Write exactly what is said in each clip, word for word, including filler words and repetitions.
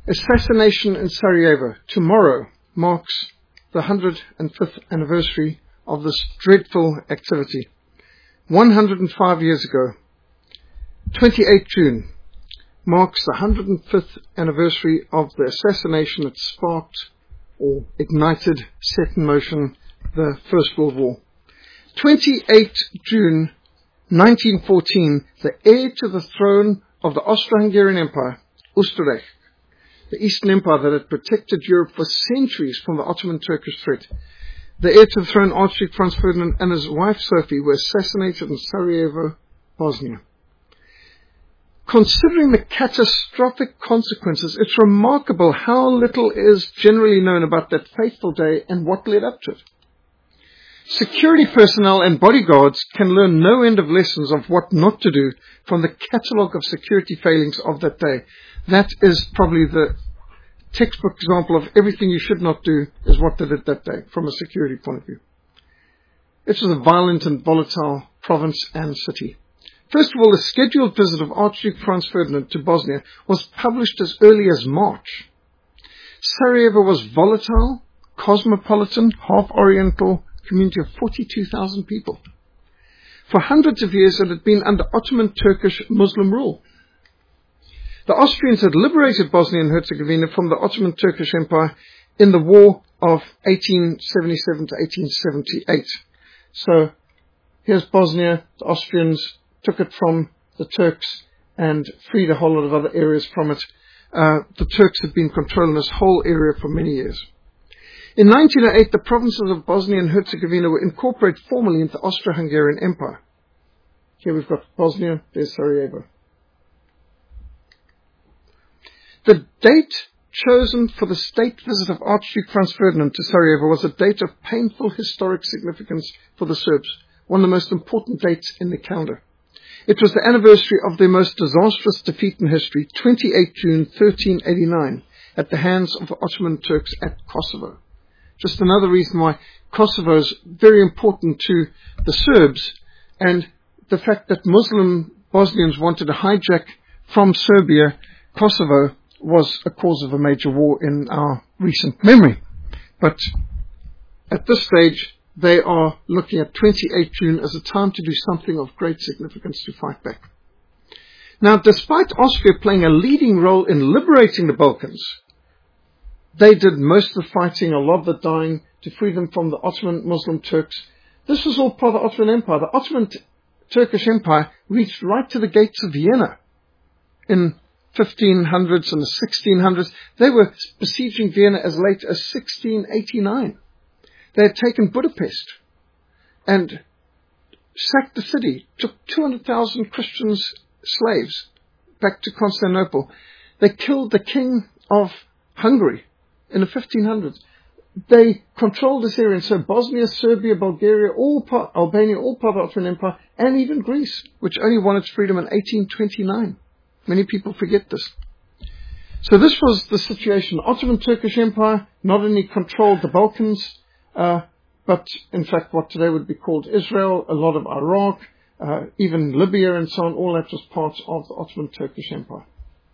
Assassination in Sarajevo. Tomorrow marks the one hundred fifth anniversary of this dreadful activity. one hundred five years ago, twenty-eighth of June, marks the one hundred fifth anniversary of the assassination that sparked or ignited, set in motion the First World War. twenty-eighth of June nineteen fourteen, the heir to the throne of the Austro-Hungarian Empire, Österreich, the Eastern Empire that had protected Europe for centuries from the Ottoman Turkish threat. The heir to the throne, Archduke Franz Ferdinand, and his wife Sophie were assassinated in Sarajevo, Bosnia. Considering the catastrophic consequences, it's remarkable how little is generally known about that fateful day and what led up to it. Security personnel and bodyguards can learn no end of lessons of what not to do from the catalogue of security failings of that day. That is probably the textbook example of everything you should not do is what they did that day from a security point of view. It was a violent and volatile province and city. First of all, the scheduled visit of Archduke Franz Ferdinand to Bosnia was published as early as March. Sarajevo was volatile, cosmopolitan, half-oriental community of forty-two thousand people. For hundreds of years it had been under Ottoman Turkish Muslim rule. The Austrians had liberated Bosnia and Herzegovina from the Ottoman Turkish Empire in the war of eighteen seventy-seven to eighteen seventy-eight. So here's Bosnia. The Austrians took it from the Turks and freed a whole lot of other areas from it. Uh, the Turks had been controlling this whole area for many years. In nineteen oh eight, the provinces of Bosnia and Herzegovina were incorporated formally into the Austro-Hungarian Empire. Here we've got Bosnia, there's Sarajevo. The date chosen for the state visit of Archduke Franz Ferdinand to Sarajevo was a date of painful historic significance for the Serbs, one of the most important dates in the calendar. It was the anniversary of their most disastrous defeat in history, twenty-eighth of June thirteen eighty-nine, at the hands of the Ottoman Turks at Kosovo. Just another reason why Kosovo is very important to the Serbs, and the fact that Muslim Bosnians wanted to hijack from Serbia Kosovo was a cause of a major war in our recent memory. But at this stage, they are looking at twenty-eighth of June as a time to do something of great significance to fight back. Now, despite Austria playing a leading role in liberating the Balkans, they did most of the fighting, a lot of the dying, to free them from the Ottoman Muslim Turks. This was all part of the Ottoman Empire. The Ottoman t- Turkish Empire reached right to the gates of Vienna in fifteen hundreds and the sixteen hundreds. They were besieging Vienna as late as sixteen eighty-nine. They had taken Budapest and sacked the city, took two hundred thousand Christian slaves back to Constantinople. They killed the king of Hungary in the fifteen hundreds. They controlled this area, and so Bosnia, Serbia, Bulgaria, all part, Albania, all part of the Ottoman Empire, and even Greece, which only won its freedom in eighteen twenty-nine. Many people forget this. So this was the situation. The Ottoman Turkish Empire not only controlled the Balkans, uh, but in fact what today would be called Israel, a lot of Iraq, uh, even Libya and so on, all that was part of the Ottoman Turkish Empire.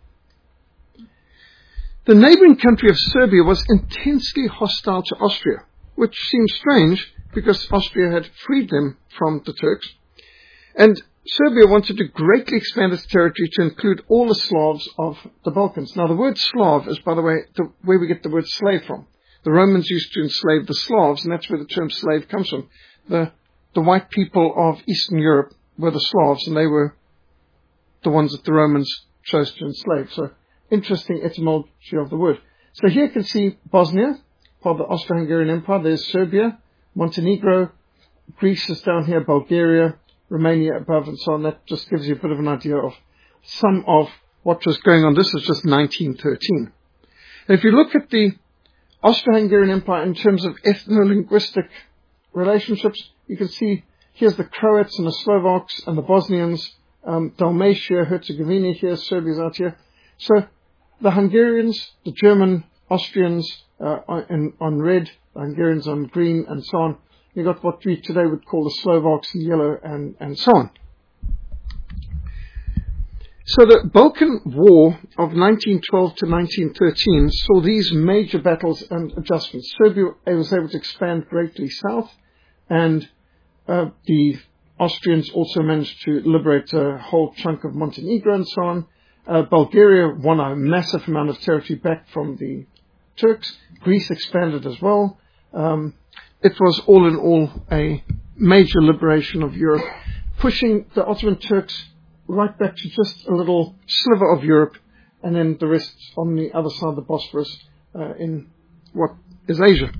The neighboring country of Serbia was intensely hostile to Austria, which seems strange because Austria had freed them from the Turks. And Serbia wanted to greatly expand its territory to include all the Slavs of the Balkans. Now, the word Slav is, by the way, the, where we get the word slave from. The Romans used to enslave the Slavs, and that's where the term slave comes from. The, the white people of Eastern Europe were the Slavs, and they were the ones that the Romans chose to enslave. So, interesting etymology of the word. So here you can see Bosnia, part of the Austro-Hungarian Empire. There's Serbia, Montenegro, Greece is down here, Bulgaria, Romania above, and so on. That just gives you a bit of an idea of some of what was going on. This is just nineteen thirteen. And if you look at the Austro-Hungarian Empire in terms of ethno-linguistic relationships, you can see here's the Croats and the Slovaks and the Bosnians, um, Dalmatia, Herzegovina here, Serbia's out here. So the Hungarians, the German, Austrians uh, on, on red, the Hungarians on green, and so on. You've got what we today would call the Slovaks in yellow, and, and so on. So the Balkan War of nineteen twelve to nineteen thirteen saw these major battles and adjustments. Serbia was able to expand greatly south, and uh, the Austrians also managed to liberate a whole chunk of Montenegro and so on. Uh, Bulgaria won a massive amount of territory back from the Turks. Greece expanded as well. Um, it was all in all a major liberation of Europe, pushing the Ottoman Turks right back to just a little sliver of Europe, and then the rest on the other side of the Bosphorus uh, in what is Asia.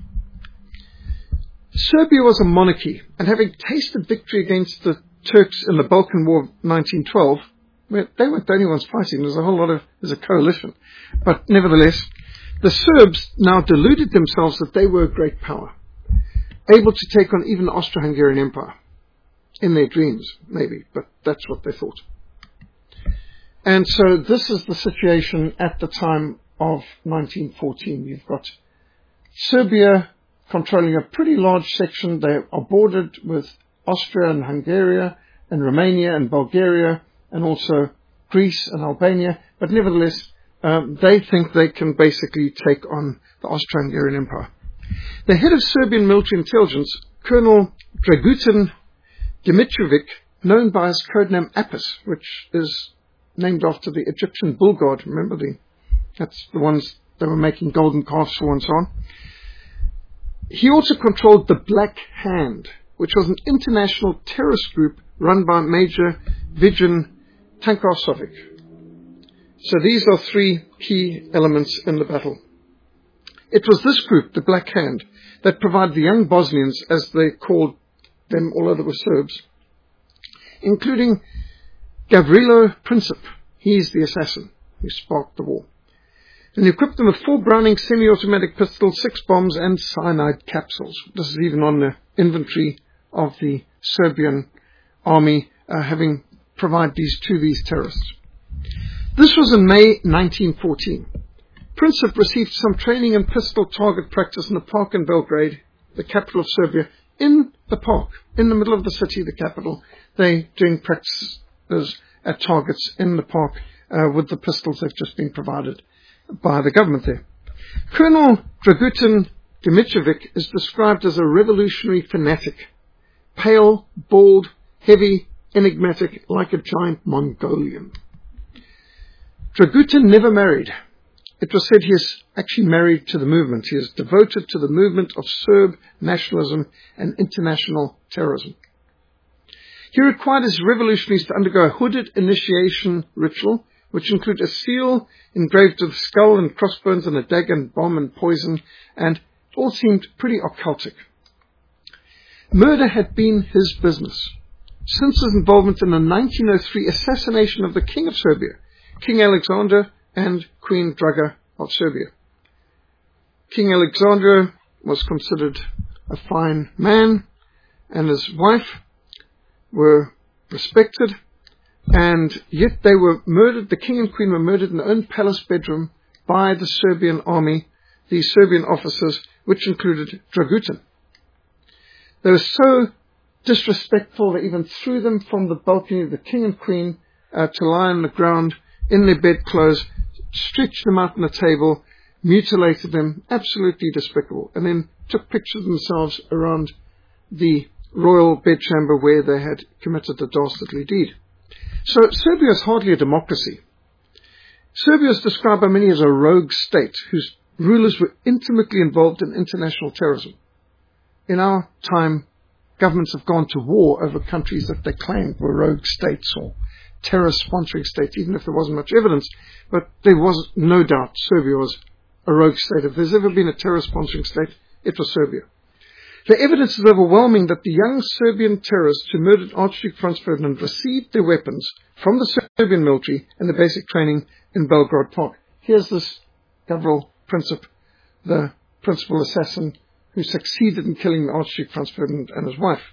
Serbia was a monarchy, and having tasted victory against the Turks in the Balkan War of nineteen twelve, well, they weren't the only ones fighting. There's a whole lot of, there's a coalition. But nevertheless, the Serbs now deluded themselves that they were a great power, able to take on even the Austro-Hungarian Empire. In their dreams, maybe, but that's what they thought. And so this is the situation at the time of nineteen fourteen. You've got Serbia controlling a pretty large section. They are bordered with Austria and Hungary and Romania and Bulgaria and also Greece and Albania. But nevertheless, um, they think they can basically take on the Austro-Hungarian Empire. The head of Serbian military intelligence, Colonel Dragutin Dimitrovic, known by his codename Apis, which is named after the Egyptian bull god. Remember, the that's the ones they were making golden calves for and so on. He also controlled the Black Hand, which was an international terrorist group run by Major Vijan Tankosovic. So these are three key elements in the battle. It was this group, the Black Hand, that provided the young Bosnians, as they called them, although they were Serbs, including Gavrilo Princip. He's the assassin who sparked the war. And equipped them with four Browning semi-automatic pistols, six bombs, and cyanide capsules. This is even on the inventory of the Serbian army, uh, having provided these to these terrorists. This was in May nineteen fourteen. Princip received some training in pistol target practice in a park in Belgrade, the capital of Serbia. In the park, in the middle of the city, the capital, they doing practices at targets in the park uh, with the pistols they've just been provided by the government there. Colonel Dragutin Dimitrovic is described as a revolutionary fanatic, pale, bald, heavy, enigmatic, like a giant Mongolian. Dragutin never married. It was said he is actually married to the movement. He is devoted to the movement of Serb nationalism and international terrorism. He required his revolutionaries to undergo a hooded initiation ritual, which included a seal engraved with a skull and crossbones and a dagger and bomb and poison, and it all seemed pretty occultic. Murder had been his business since his involvement in the nineteen oh three assassination of the King of Serbia, King Alexander and Queen Draga of Serbia. King Alexander was considered a fine man, and his wife were respected, and yet they were murdered, the king and queen were murdered in their own palace bedroom by the Serbian army, the Serbian officers, which included Dragutin. They were so disrespectful they even threw them from the balcony of the king and queen uh, to lie on the ground in their bedclothes, stretched them out on a table, mutilated them, absolutely despicable, and then took pictures of themselves around the royal bedchamber where they had committed a dastardly deed. So Serbia is hardly a democracy. Serbia is described by many as a rogue state whose rulers were intimately involved in international terrorism. In our time, governments have gone to war over countries that they claimed were rogue states or terror-sponsoring states, even if there wasn't much evidence. But there was no doubt Serbia was a rogue state. If there's ever been a terror-sponsoring state, it was Serbia. The evidence is overwhelming that the young Serbian terrorists who murdered Archduke Franz Ferdinand received their weapons from the Serbian military and the basic training in Belgrade Park. Here's this Gavrilo Princip, the principal assassin who succeeded in killing Archduke Franz Ferdinand and his wife.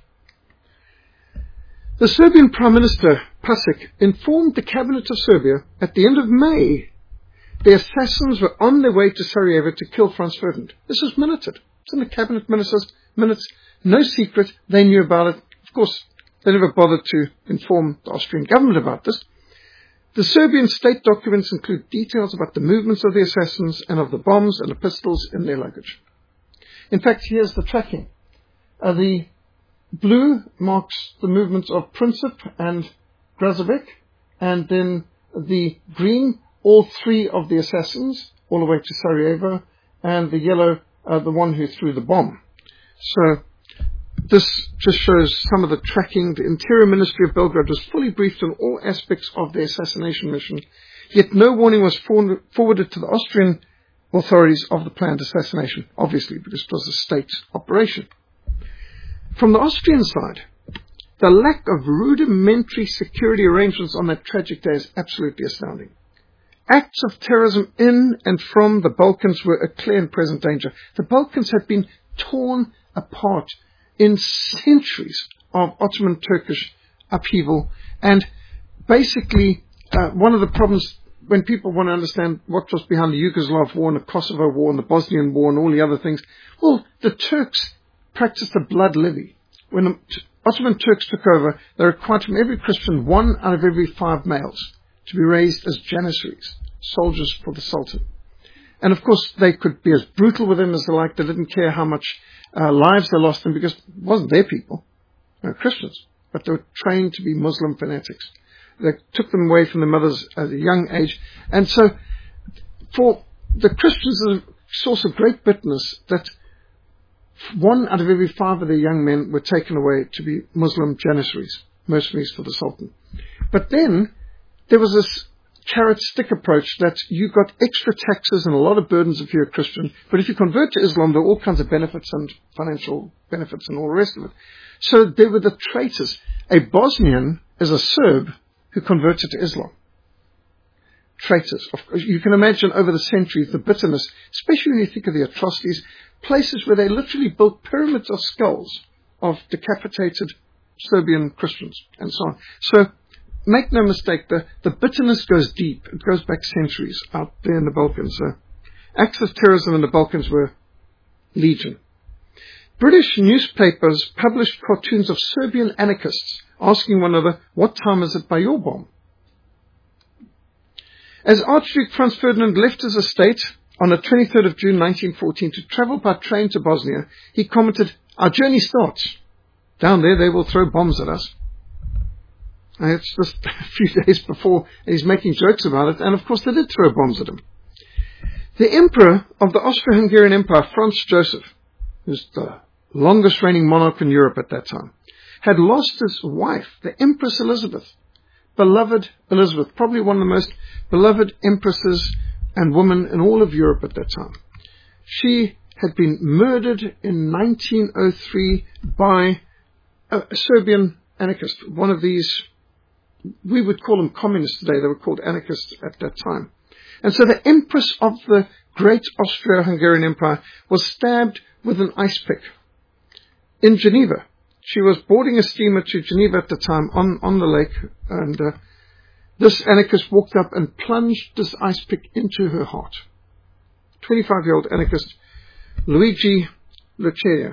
The Serbian Prime Minister, Pasic, informed the cabinet of Serbia at the end of May the assassins were on their way to Sarajevo to kill Franz Ferdinand. This is minuted. It's in the cabinet ministers' minutes. No secret. They knew about it. Of course, they never bothered to inform the Austrian government about this. The Serbian state documents include details about the movements of the assassins and of the bombs and the pistols in their luggage. In fact, here's the tracking. Uh, the blue marks the movements of Princip and Grazovic, and then the green, all three of the assassins, all the way to Sarajevo, and the yellow, uh, the one who threw the bomb. So this just shows some of the tracking. The Interior Ministry of Belgrade was fully briefed on all aspects of the assassination mission, yet no warning was forwarded to the Austrian authorities of the planned assassination, obviously, because it was a state operation. From the Austrian side, the lack of rudimentary security arrangements on that tragic day is absolutely astounding. Acts of terrorism in and from the Balkans were a clear and present danger. The Balkans had been torn apart in centuries of Ottoman Turkish upheaval, and basically uh, one of the problems when people want to understand what was behind the Yugoslav war and the Kosovo war and the Bosnian war and all the other things, well, the Turks practiced a blood levy. When the Ottoman Turks took over, they required from every Christian one out of every five males to be raised as janissaries, soldiers for the Sultan. And of course, they could be as brutal with them as they liked. They didn't care how much uh, lives they lost them, because it wasn't their people. They were Christians, but they were trained to be Muslim fanatics. They took them away from their mothers at a young age. And so for the Christians, there's a source of great bitterness that one out of every five of their young men were taken away to be Muslim janissaries, mercenaries for the Sultan. But then there was this carrot-stick approach that you got extra taxes and a lot of burdens if you're a Christian, but if you convert to Islam, there are all kinds of benefits and financial benefits and all the rest of it. So there were the traitors. A Bosnian is a Serb who converted to Islam. Traitors. You can imagine over the centuries the bitterness, especially when you think of the atrocities, places where they literally built pyramids of skulls of decapitated Serbian Christians and so on. So make no mistake, the, the bitterness goes deep. It goes back centuries out there in the Balkans. So acts of terrorism in the Balkans were legion. British newspapers published cartoons of Serbian anarchists asking one another, what time is it by your bomb? As Archduke Franz Ferdinand left his estate on the twenty-third of June nineteen fourteen to travel by train to Bosnia, he commented, our journey starts. Down there they will throw bombs at us. And it's just a few days before, and he's making jokes about it, and of course they did throw bombs at him. The Emperor of the Austro-Hungarian Empire, Franz Joseph, who's the longest reigning monarch in Europe at that time, had lost his wife, the Empress Elizabeth. Beloved Elizabeth, probably one of the most beloved empresses and women in all of Europe at that time. She had been murdered in nineteen oh three by a Serbian anarchist, one of these, we would call them communists today, they were called anarchists at that time. And so the Empress of the great Austro-Hungarian Empire was stabbed with an ice pick in Geneva. She was boarding a steamer to Geneva at the time on, on the lake, and uh, this anarchist walked up and plunged this ice pick into her heart. twenty-five-year-old anarchist Luigi Luceria.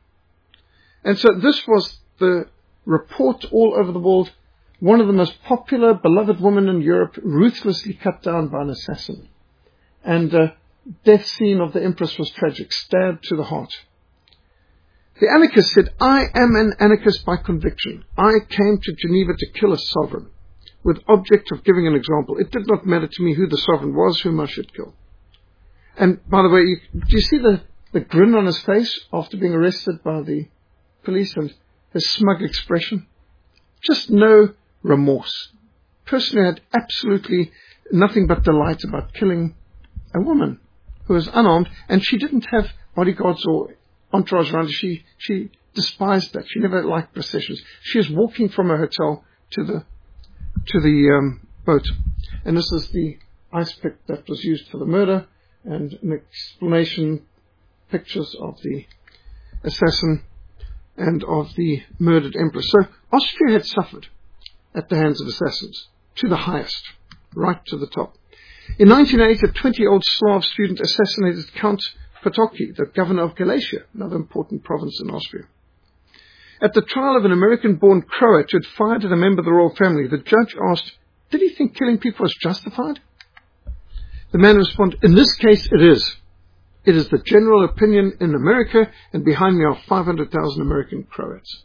And so this was the report all over the world. One of the most popular, beloved women in Europe, ruthlessly cut down by an assassin. And the uh, death scene of the Empress was tragic, stabbed to the heart. The anarchist said, I am an anarchist by conviction. I came to Geneva to kill a sovereign, with object of giving an example. It did not matter to me who the sovereign was, whom I should kill. And by the way, you, do you see the, the grin on his face after being arrested by the police and his smug expression? Just no remorse. Person who had absolutely nothing but delight about killing a woman who was unarmed, and she didn't have bodyguards or entourage around her. She, she despised that. She never liked processions. She was walking from her hotel to the to the um, boat. And this is the ice pick that was used for the murder, and an explanation, pictures of the assassin and of the murdered empress. So Austria had suffered at the hands of assassins, to the highest, right to the top. In nineteen eight, a twenty-year-old Slav student assassinated Count Potocki, the governor of Galicia, another important province in Austria. At the trial of an American-born Croat who had fired at a member of the royal family, the judge asked, did he think killing people was justified? The man responded, in this case it is. It is the general opinion in America, and behind me are five hundred thousand American Croats.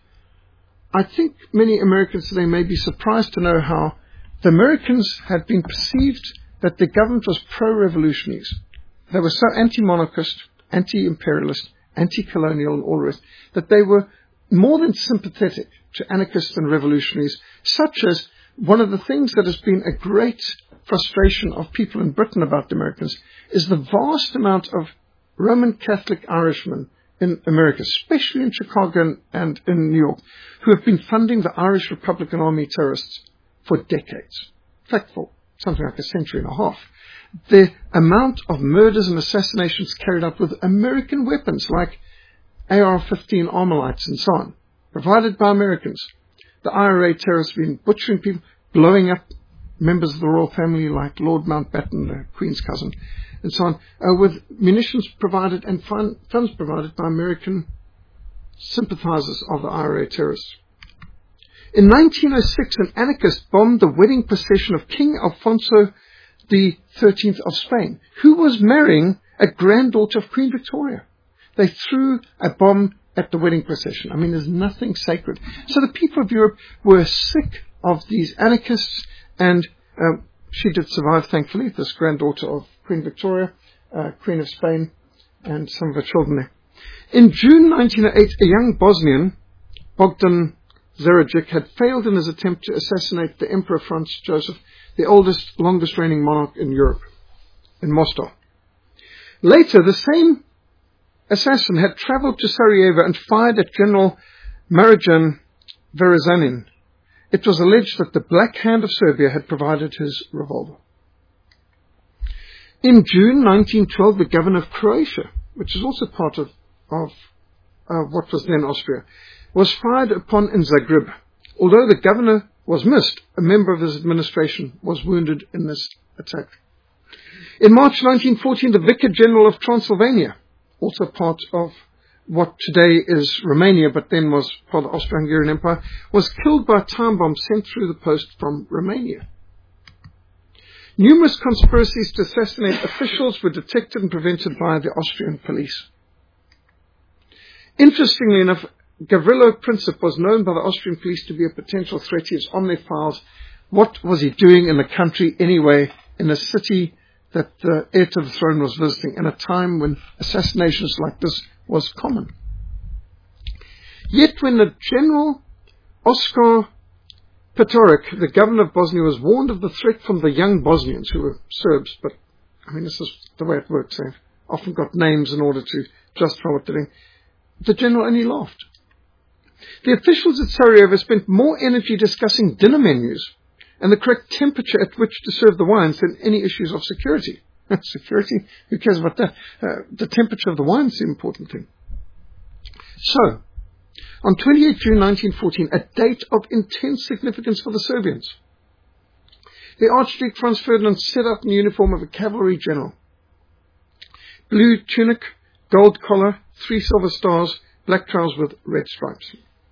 I think many Americans today may be surprised to know how the Americans had been perceived that the government was pro-revolutionaries. They were so anti-monarchist, anti-imperialist, anti-colonial and all the rest, that they were more than sympathetic to anarchists and revolutionaries, such as one of the things that has been a great frustration of people in Britain about the Americans is the vast amount of Roman Catholic Irishmen in America, especially in Chicago and in New York, who have been funding the Irish Republican Army terrorists for decades. In fact, for something like a century and a half. The amount of murders and assassinations carried out with American weapons like A R fifteen Armalites and so on, provided by Americans. The I R A terrorists have been butchering people, blowing up members of the royal family like Lord Mountbatten, the Queen's cousin, and so on, uh, with munitions provided and fun, funds provided by American sympathizers of the I R A terrorists. In nineteen oh six, an anarchist bombed the wedding procession of King Alfonso the thirteenth of Spain, who was marrying a granddaughter of Queen Victoria. They threw a bomb at the wedding procession. I mean, there's nothing sacred. So the people of Europe were sick of these anarchists, and um, she did survive, thankfully, this granddaughter of Queen Victoria, uh, Queen of Spain, and some of her children there. In June nineteen oh eight, a young Bosnian, Bogdan Zarajic, had failed in his attempt to assassinate the Emperor Franz Joseph, the oldest, longest reigning monarch in Europe, in Mostar. Later, the same assassin had travelled to Sarajevo and fired at General Marijan Varazanin. It was alleged that the Black Hand of Serbia had provided his revolver. In June nineteen twelve, the governor of Croatia, which is also part of, of uh, what was then Austria, was fired upon in Zagreb. Although the governor was missed, a member of his administration was wounded in this attack. In March nineteen fourteen, the Vicar General of Transylvania, also part of what today is Romania, but then was part of the Austro-Hungarian Empire, was killed by a time bomb sent through the post from Romania. Numerous conspiracies to assassinate officials were detected and prevented by the Austrian police. Interestingly enough, Gavrilo Princip was known by the Austrian police to be a potential threat. He was on their files. What was he doing in the country anyway, in a city that the heir to the throne was visiting, in a time when assassinations like this was common? Yet when the General Oskar Petoric, the governor of Bosnia, was warned of the threat from the young Bosnians, who were Serbs, but, I mean, this is the way it works. They've often got names in order to justify what they're doing. The general only laughed. The officials at Sarajevo spent more energy discussing dinner menus and the correct temperature at which to serve the wines than any issues of security. Security? Who cares about that? Uh, the temperature of the wine is the important thing. So, on the twenty-eighth of June nineteen fourteen, a date of intense significance for the Serbians, the Archduke Franz Ferdinand set out in the uniform of a cavalry general. Blue tunic, gold collar, three silver stars, black trousers with red stripes.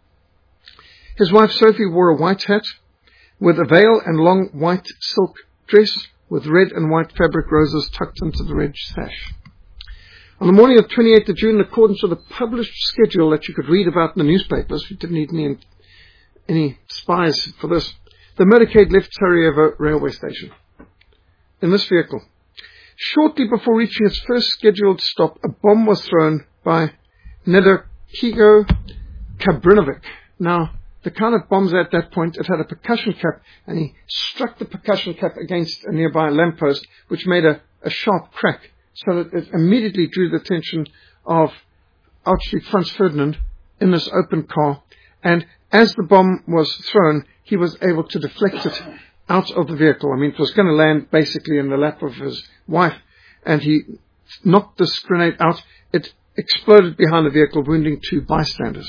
His wife Sophie wore a white hat with a veil and long white silk dress with red and white fabric roses tucked into the red sash. On the morning of the twenty-eighth of June, in accordance with a published schedule that you could read about in the newspapers, we didn't need any, any spies for this, the motorcade left Sarajevo railway station in this vehicle. Shortly before reaching its first scheduled stop, a bomb was thrown by Nedekigo Kabrinovic. Now, the kind of bombs at that point, it had a percussion cap, and he struck the percussion cap against a nearby lamppost, which made a, a sharp crack, so that it immediately drew the attention of Archduke Franz Ferdinand in this open car. And as the bomb was thrown, he was able to deflect it out of the vehicle. I mean, it was going to land basically in the lap of his wife, and he knocked this grenade out. It exploded behind the vehicle, wounding two bystanders.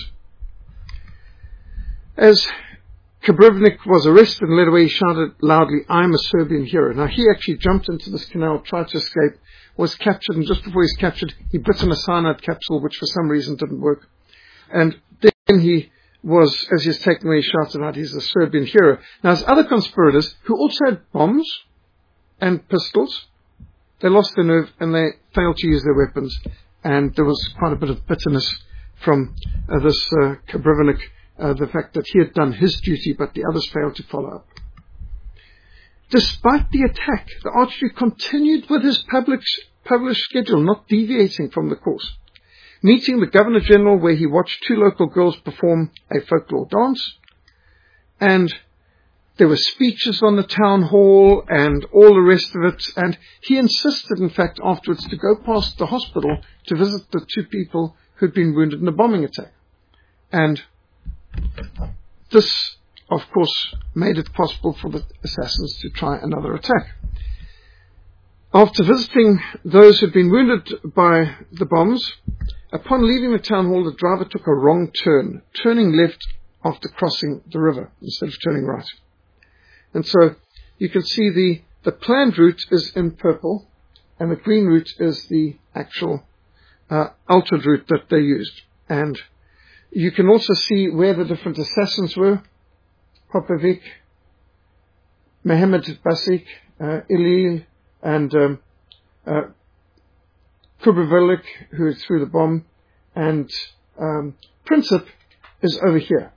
As Kabrivnik was arrested and led away, he shouted loudly, "I am a Serbian hero." Now, he actually jumped into this canal, tried to escape, was captured, and just before he was captured, he bit on a cyanide capsule, which for some reason didn't work. And then he was, as he's taken away, he shouted out, he's a Serbian hero. Now, there's other conspirators who also had bombs and pistols. They lost their nerve and they failed to use their weapons. And there was quite a bit of bitterness from uh, this uh, Koprivnik, uh, the fact that he had done his duty, but the others failed to follow up. Despite the attack, the Archduke continued with his public, published schedule, not deviating from the course. Meeting the Governor-General, where he watched two local girls perform a folklore dance, and there were speeches on the town hall and all the rest of it, and he insisted, in fact, afterwards to go past the hospital to visit the two people who'd been wounded in a bombing attack. And this, of course, made it possible for the assassins to try another attack. After visiting those who'd been wounded by the bombs, upon leaving the town hall, the driver took a wrong turn, turning left after crossing the river instead of turning right. And so you can see the, the planned route is in purple, and the green route is the actual uh, altered route that they used. And you can also see where the different assassins were. Popovic, Mehmed Basik, uh, Ilil, and um, uh, Koprivnik, who threw the bomb, and um, Princip is over here.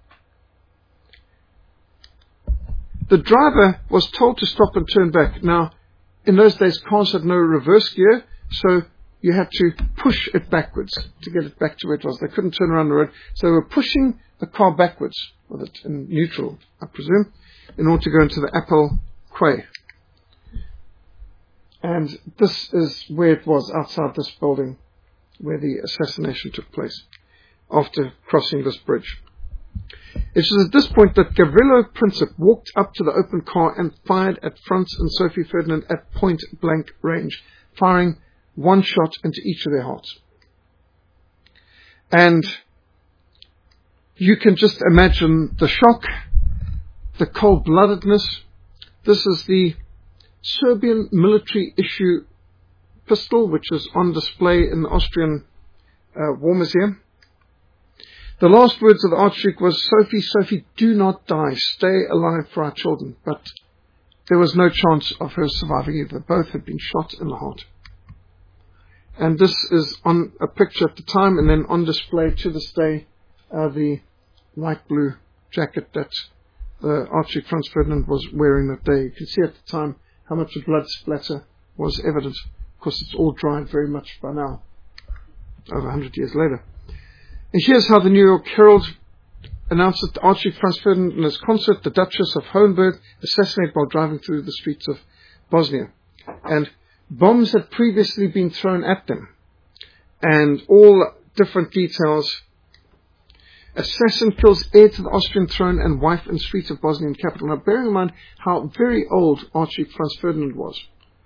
The driver was told to stop and turn back. Now, in those days, cars had no reverse gear, so you had to push it backwards to get it back to where it was. They couldn't turn around the road, so they were pushing the car backwards, with it in neutral, I presume, in order to go into the Appel Quay. And this is where it was, outside this building, where the assassination took place, after crossing this bridge. It was at this point that Gavrilo Princip walked up to the open car and fired at Franz and Sophie Ferdinand at point-blank range, firing one shot into each of their hearts. And you can just imagine the shock, the cold-bloodedness. This is the Serbian military issue pistol, which is on display in the Austrian uh, War Museum. The last words of the Archduke was, "Sophie, Sophie, do not die. Stay alive for our children." But there was no chance of her surviving either. Both had been shot in the heart. And this is on a picture at the time, and then on display to this day, uh, the light blue jacket that the Archduke Franz Ferdinand was wearing that day. You can see at the time how much the blood splatter was evident. Of course, it's all dried very much by now, over one hundred years later. And here's how the New York Herald announced that the Archduke Franz Ferdinand and his consort, the Duchess of Hohenberg, assassinated while driving through the streets of Bosnia. And bombs had previously been thrown at them. And all different details. Assassin kills heir to the Austrian throne and wife in streets of Bosnian capital. Now, bearing in mind how very old Archduke Franz Ferdinand was.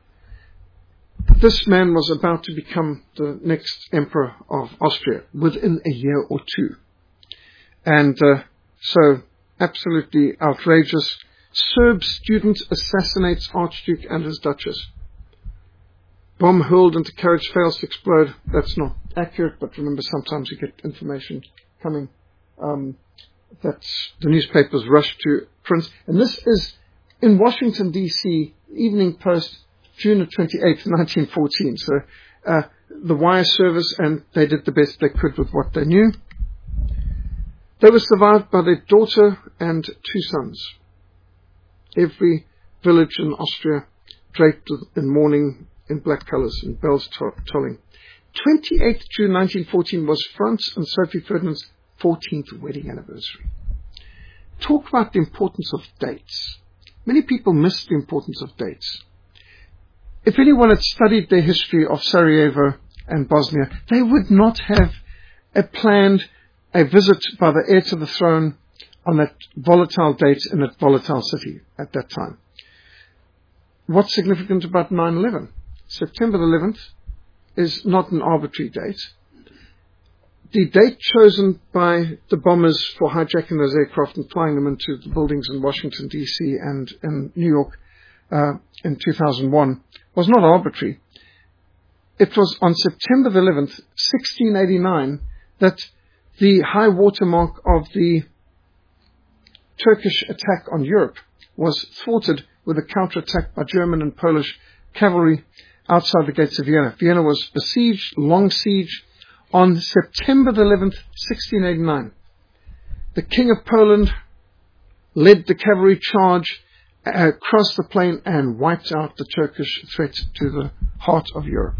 This man was about to become the next emperor of Austria within a year or two. And uh, so, absolutely outrageous. Serb student assassinates Archduke and his Duchess. Bomb hurled into carriage fails to explode. That's not accurate, but remember, sometimes you get information coming um, that the newspapers rush to print. And this is in Washington, D C, Evening Post, June the twenty-eighth, nineteen fourteen. So uh, the wire service, and they did the best they could with what they knew. They were survived by their daughter and two sons. Every village in Austria draped in mourning in black colours and bells to- tolling. twenty-eighth June nineteen fourteen was Franz and Sophie Ferdinand's fourteenth wedding anniversary. Talk about the importance of dates. Many people miss the importance of dates. If anyone had studied the history of Sarajevo and Bosnia, they would not have a planned a visit by the heir to the throne on that volatile date in that volatile city at that time. What's significant about nine eleven? September the eleventh is not an arbitrary date. The date chosen by the bombers for hijacking those aircraft and flying them into the buildings in Washington, D C and in New York uh, in two thousand one was not arbitrary. It was on September the eleventh, sixteen eighty-nine, that the high water mark of the Turkish attack on Europe was thwarted with a counterattack by German and Polish cavalry outside the gates of Vienna. Vienna was besieged, long siege. On September the eleventh, sixteen eighty-nine, the King of Poland led the cavalry charge uh, across the plain and wiped out the Turkish threat to the heart of Europe.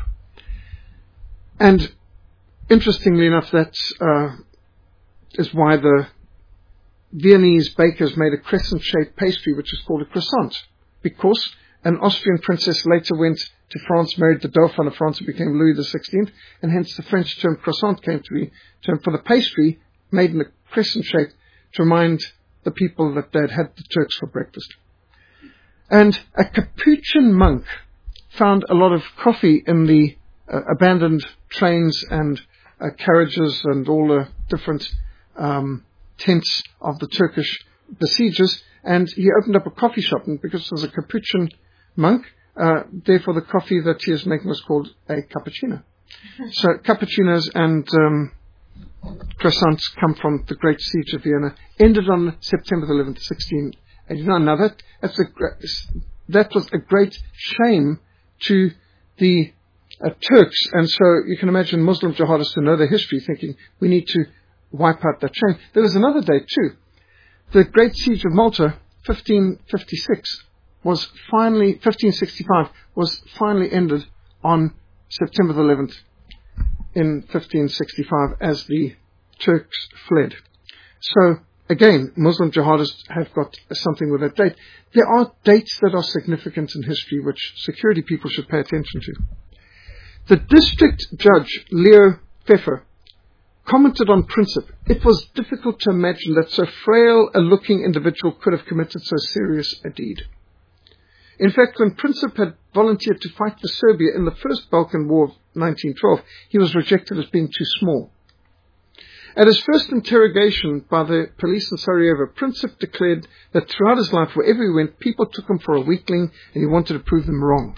And interestingly enough, that uh, is why the Viennese bakers made a crescent-shaped pastry, which is called a croissant, because an Austrian princess later went to France, married the Dauphin of France, and became Louis the sixteenth, and hence the French term croissant came to be term for the pastry made in a crescent shape to remind the people that they had had the Turks for breakfast. And a Capuchin monk found a lot of coffee in the uh, abandoned trains and uh, carriages and all the different um, tents of the Turkish besiegers, and he opened up a coffee shop, and because it was a Capuchin monk, uh, therefore the coffee that he was making was called a cappuccino. So cappuccinos and um, croissants come from the Great Siege of Vienna, ended on September the eleventh, sixteen eighty-nine. Now that that's a, that was a great shame to the uh, Turks, and so you can imagine Muslim jihadists who know their history thinking we need to wipe out that shame. There was another date too. The Great Siege of Malta, fifteen fifty-six, was finally, fifteen sixty-five, was finally ended on September the eleventh in fifteen sixty-five as the Turks fled. So, again, Muslim jihadists have got something with that date. There are dates that are significant in history which security people should pay attention to. The district judge, Leo Pfeffer, commented on Princip. It was difficult to imagine that so frail a looking individual could have committed so serious a deed. In fact, when Princip had volunteered to fight for Serbia in the First Balkan War of nineteen twelve, he was rejected as being too small. At his first interrogation by the police in Sarajevo, Princip declared that throughout his life, wherever he went, people took him for a weakling and he wanted to prove them wrong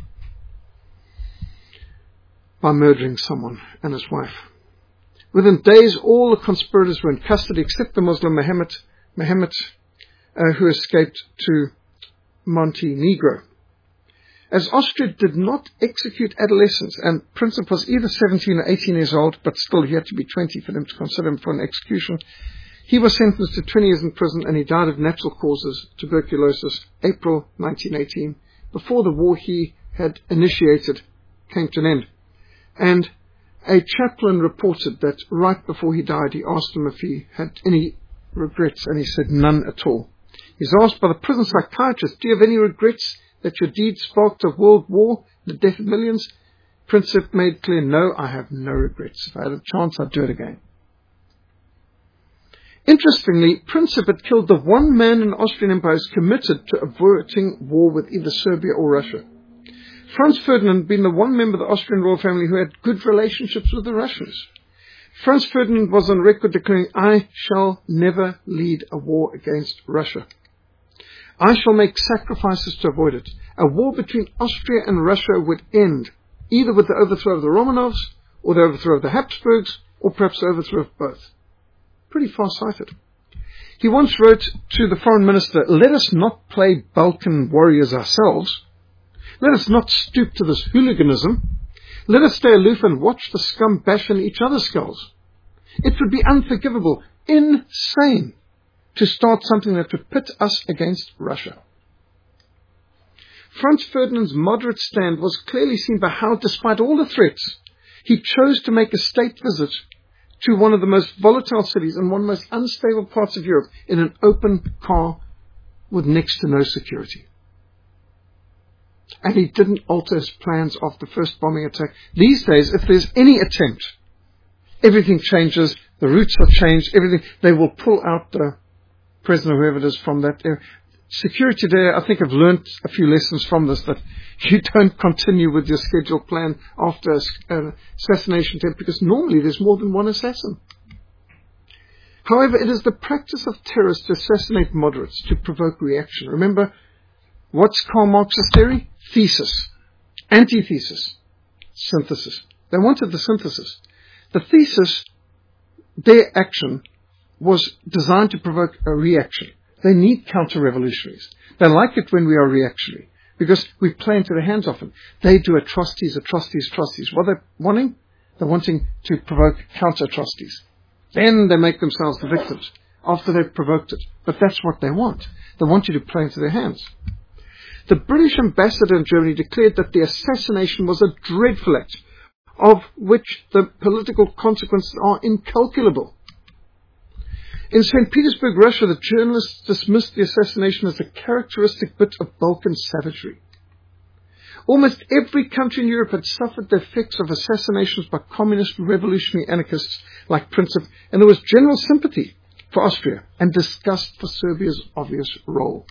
by murdering someone and his wife. Within days, all the conspirators were in custody except the Muslim Mehmet, Mehmet uh, who escaped to Montenegro. As Austria did not execute adolescents, and Princip was either seventeen or eighteen years old, but still he had to be twenty for them to consider him for an execution, he was sentenced to twenty years in prison, and he died of natural causes, tuberculosis, April nineteen eighteen, before the war he had initiated came to an end. And a chaplain reported that right before he died, he asked him if he had any regrets, and he said none at all. He's asked by the prison psychiatrist, do you have any regrets that your deed sparked a world war, the death of millions? Princip made clear, no, I have no regrets. If I had a chance, I'd do it again. Interestingly, Princip had killed the one man in the Austrian Empire who was committed to averting war with either Serbia or Russia. Franz Ferdinand being the one member of the Austrian royal family who had good relationships with the Russians. Franz Ferdinand was on record declaring, I shall never lead a war against Russia. I shall make sacrifices to avoid it. A war between Austria and Russia would end either with the overthrow of the Romanovs, or the overthrow of the Habsburgs, or perhaps the overthrow of both. Pretty far-sighted. He once wrote to the foreign minister, let us not play Balkan warriors ourselves. Let us not stoop to this hooliganism. Let us stay aloof and watch the scum bash in each other's skulls. It would be unforgivable, insane, to start something that would pit us against Russia. Franz Ferdinand's moderate stand was clearly seen by how, despite all the threats, he chose to make a state visit to one of the most volatile cities and one of the most unstable parts of Europe in an open car with next to no security. And he didn't alter his plans after the first bombing attack. These days, if there's any attempt, everything changes, the routes have changed, everything, they will pull out the president or whoever it is from that area. Security there, I think I've learned a few lessons from this, that you don't continue with your scheduled plan after an assassination attempt, because normally there's more than one assassin. However, it is the practice of terrorists to assassinate moderates to provoke reaction. Remember, what's Karl Marx's theory? Thesis. Antithesis. Synthesis. They wanted the synthesis. The thesis, their action, was designed to provoke a reaction. They need counter-revolutionaries. They like it when we are reactionary, because we play into their hands often. They do atrocities, atrocities, atrocities. What are they wanting? They're wanting to provoke counter-atrocities. Then they make themselves the victims after they've provoked it. But that's what they want. They want you to play into their hands. The British ambassador in Germany declared that the assassination was a dreadful act, of which the political consequences are incalculable. In Saint Petersburg, Russia, the journalists dismissed the assassination as a characteristic bit of Balkan savagery. Almost every country in Europe had suffered the effects of assassinations by communist revolutionary anarchists like Princip, and there was general sympathy for Austria and disgust for Serbia's obvious role.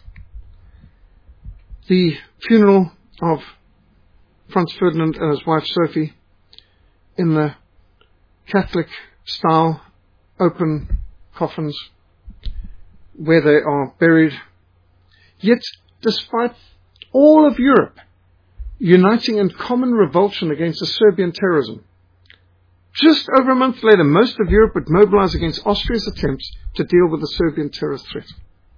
The funeral of Franz Ferdinand and his wife Sophie in the Catholic style open coffins where they are buried. Yet, despite all of Europe uniting in common revulsion against the Serbian terrorism, just over a month later, most of Europe would mobilize against Austria's attempts to deal with the Serbian terrorist threat.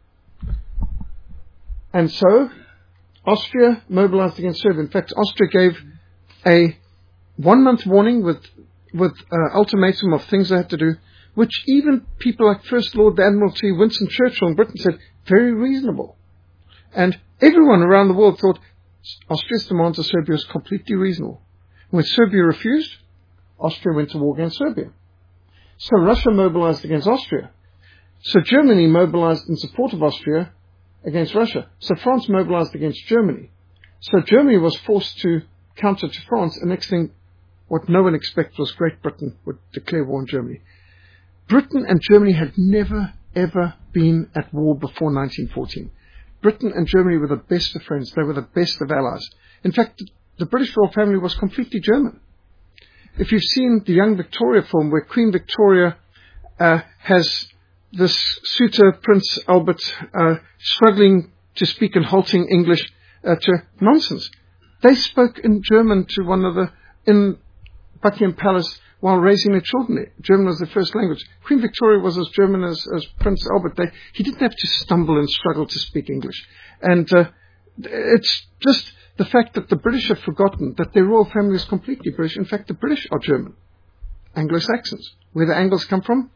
And so, Austria mobilized against Serbia. In fact, Austria gave a one-month warning with with uh, ultimatum of things they had to do, which even people like First Lord the Admiralty Winston Churchill in Britain said, very reasonable. And everyone around the world thought Austria's demands of Serbia was completely reasonable. When Serbia refused, Austria went to war against Serbia. So Russia mobilized against Austria. So Germany mobilized in support of Austria against Russia. So France mobilized against Germany. So Germany was forced to counter to France, and next thing, what no one expected was Great Britain would declare war on Germany. Britain and Germany had never, ever been at war before nineteen fourteen. Britain and Germany were the best of friends. They were the best of allies. In fact, the British royal family was completely German. If you've seen the Young Victoria film, where Queen Victoria uh, has this suitor, Prince Albert, uh, struggling to speak in halting English uh, to nonsense. They spoke in German to one another in Buckingham Palace while raising their children. German was their first language. Queen Victoria was as German as, as Prince Albert. They, he didn't have to stumble and struggle to speak English. And uh, it's just the fact that the British have forgotten that their royal family is completely British. In fact, the British are German. Anglo-Saxons. Where the Angles come from?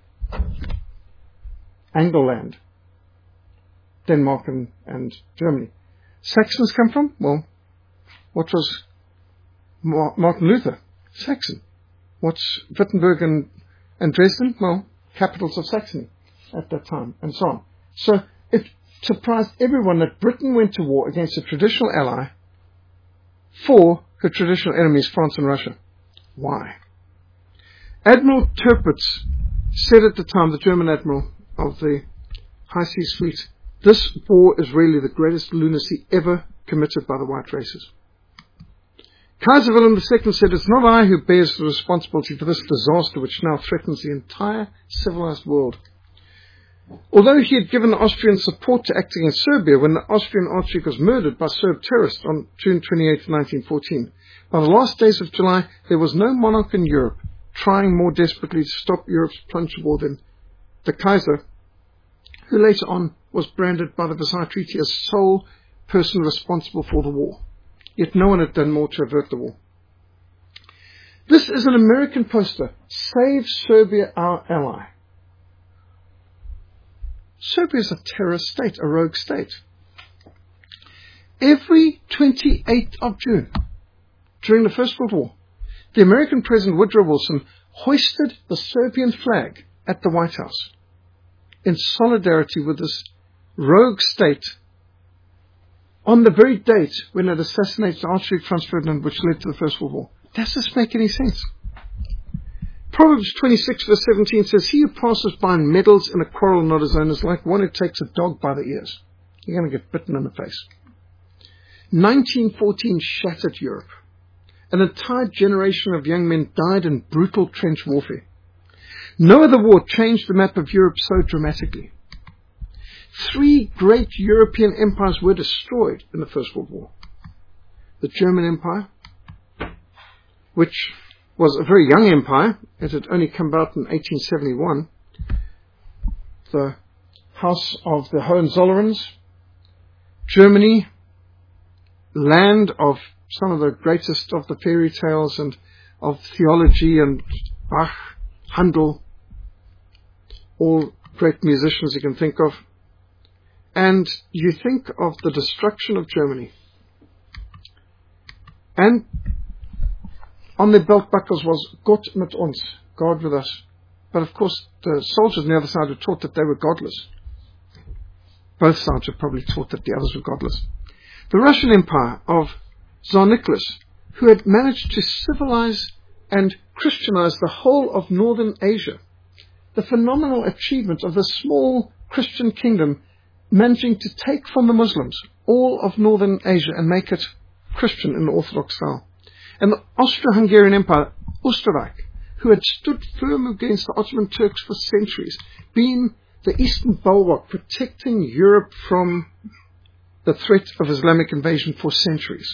Angleland. Denmark and, and Germany. Saxons come from? Well, what was Martin Luther? Saxon. What's Wittenberg and, and Dresden? Well, capitals of Saxony at that time, and so on. So it surprised everyone that Britain went to war against a traditional ally for her traditional enemies, France and Russia. Why? Admiral Tirpitz said at the time, the German admiral of the High Seas Fleet, this war is really the greatest lunacy ever committed by the white races. Kaiser Wilhelm the Second said, it's not I who bears the responsibility for this disaster which now threatens the entire civilized world. Although he had given Austrian support to act against Serbia when the Austrian Archduke was murdered by Serb terrorists on June twenty-eighth, nineteen fourteen, by the last days of July, there was no monarch in Europe trying more desperately to stop Europe's plunge to war than the Kaiser, who later on was branded by the Versailles Treaty as sole person responsible for the war. Yet no one had done more to avert the war. This is an American poster. Save Serbia, our ally. Serbia is a terrorist state, a rogue state. Every twenty-eighth of June, during the First World War, the American President Woodrow Wilson hoisted the Serbian flag at the White House in solidarity with this rogue state on the very date when it assassinated Archduke Franz Ferdinand, which led to the First World War. Does this make any sense? Proverbs twenty-six verse seventeen says, he who passes by and meddles in a quarrel not his own is like one who takes a dog by the ears. You're going to get bitten in the face. nineteen fourteen shattered Europe. An entire generation of young men died in brutal trench warfare. No other war changed the map of Europe so dramatically. Three great European empires were destroyed in the First World War. The German Empire, which was a very young empire. It had only come about in eighteen seventy-one. The house of the Hohenzollerns, Germany, land of some of the greatest of the fairy tales and of theology, and Bach, Handel, all great musicians you can think of. And you think of the destruction of Germany. And on their belt buckles was Gott mit uns, God with us. But of course, the soldiers on the other side were taught that they were godless. Both sides were probably taught that the others were godless. The Russian Empire of Tsar Nicholas, who had managed to civilize and Christianize the whole of northern Asia. The phenomenal achievement of this small Christian kingdom managing to take from the Muslims all of northern Asia and make it Christian in the Orthodox style. And the Austro-Hungarian Empire, Österreich, who had stood firm against the Ottoman Turks for centuries, been the eastern bulwark protecting Europe from the threat of Islamic invasion for centuries.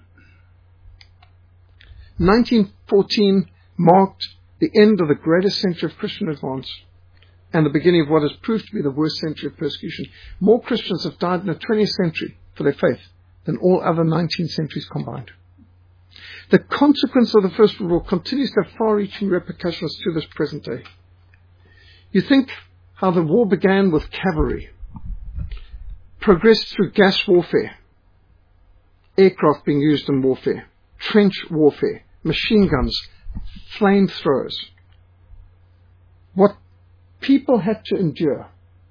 nineteen fourteen marked the end of the greatest century of Christian advance and the beginning of what has proved to be the worst century of persecution. More Christians have died in the twentieth century for their faith than all other nineteen centuries combined. The consequence of the First World War continues to have far-reaching repercussions to this present day. You think how the war began with cavalry, progressed through gas warfare, aircraft being used in warfare, trench warfare, machine guns, flamethrowers. What people had to endure.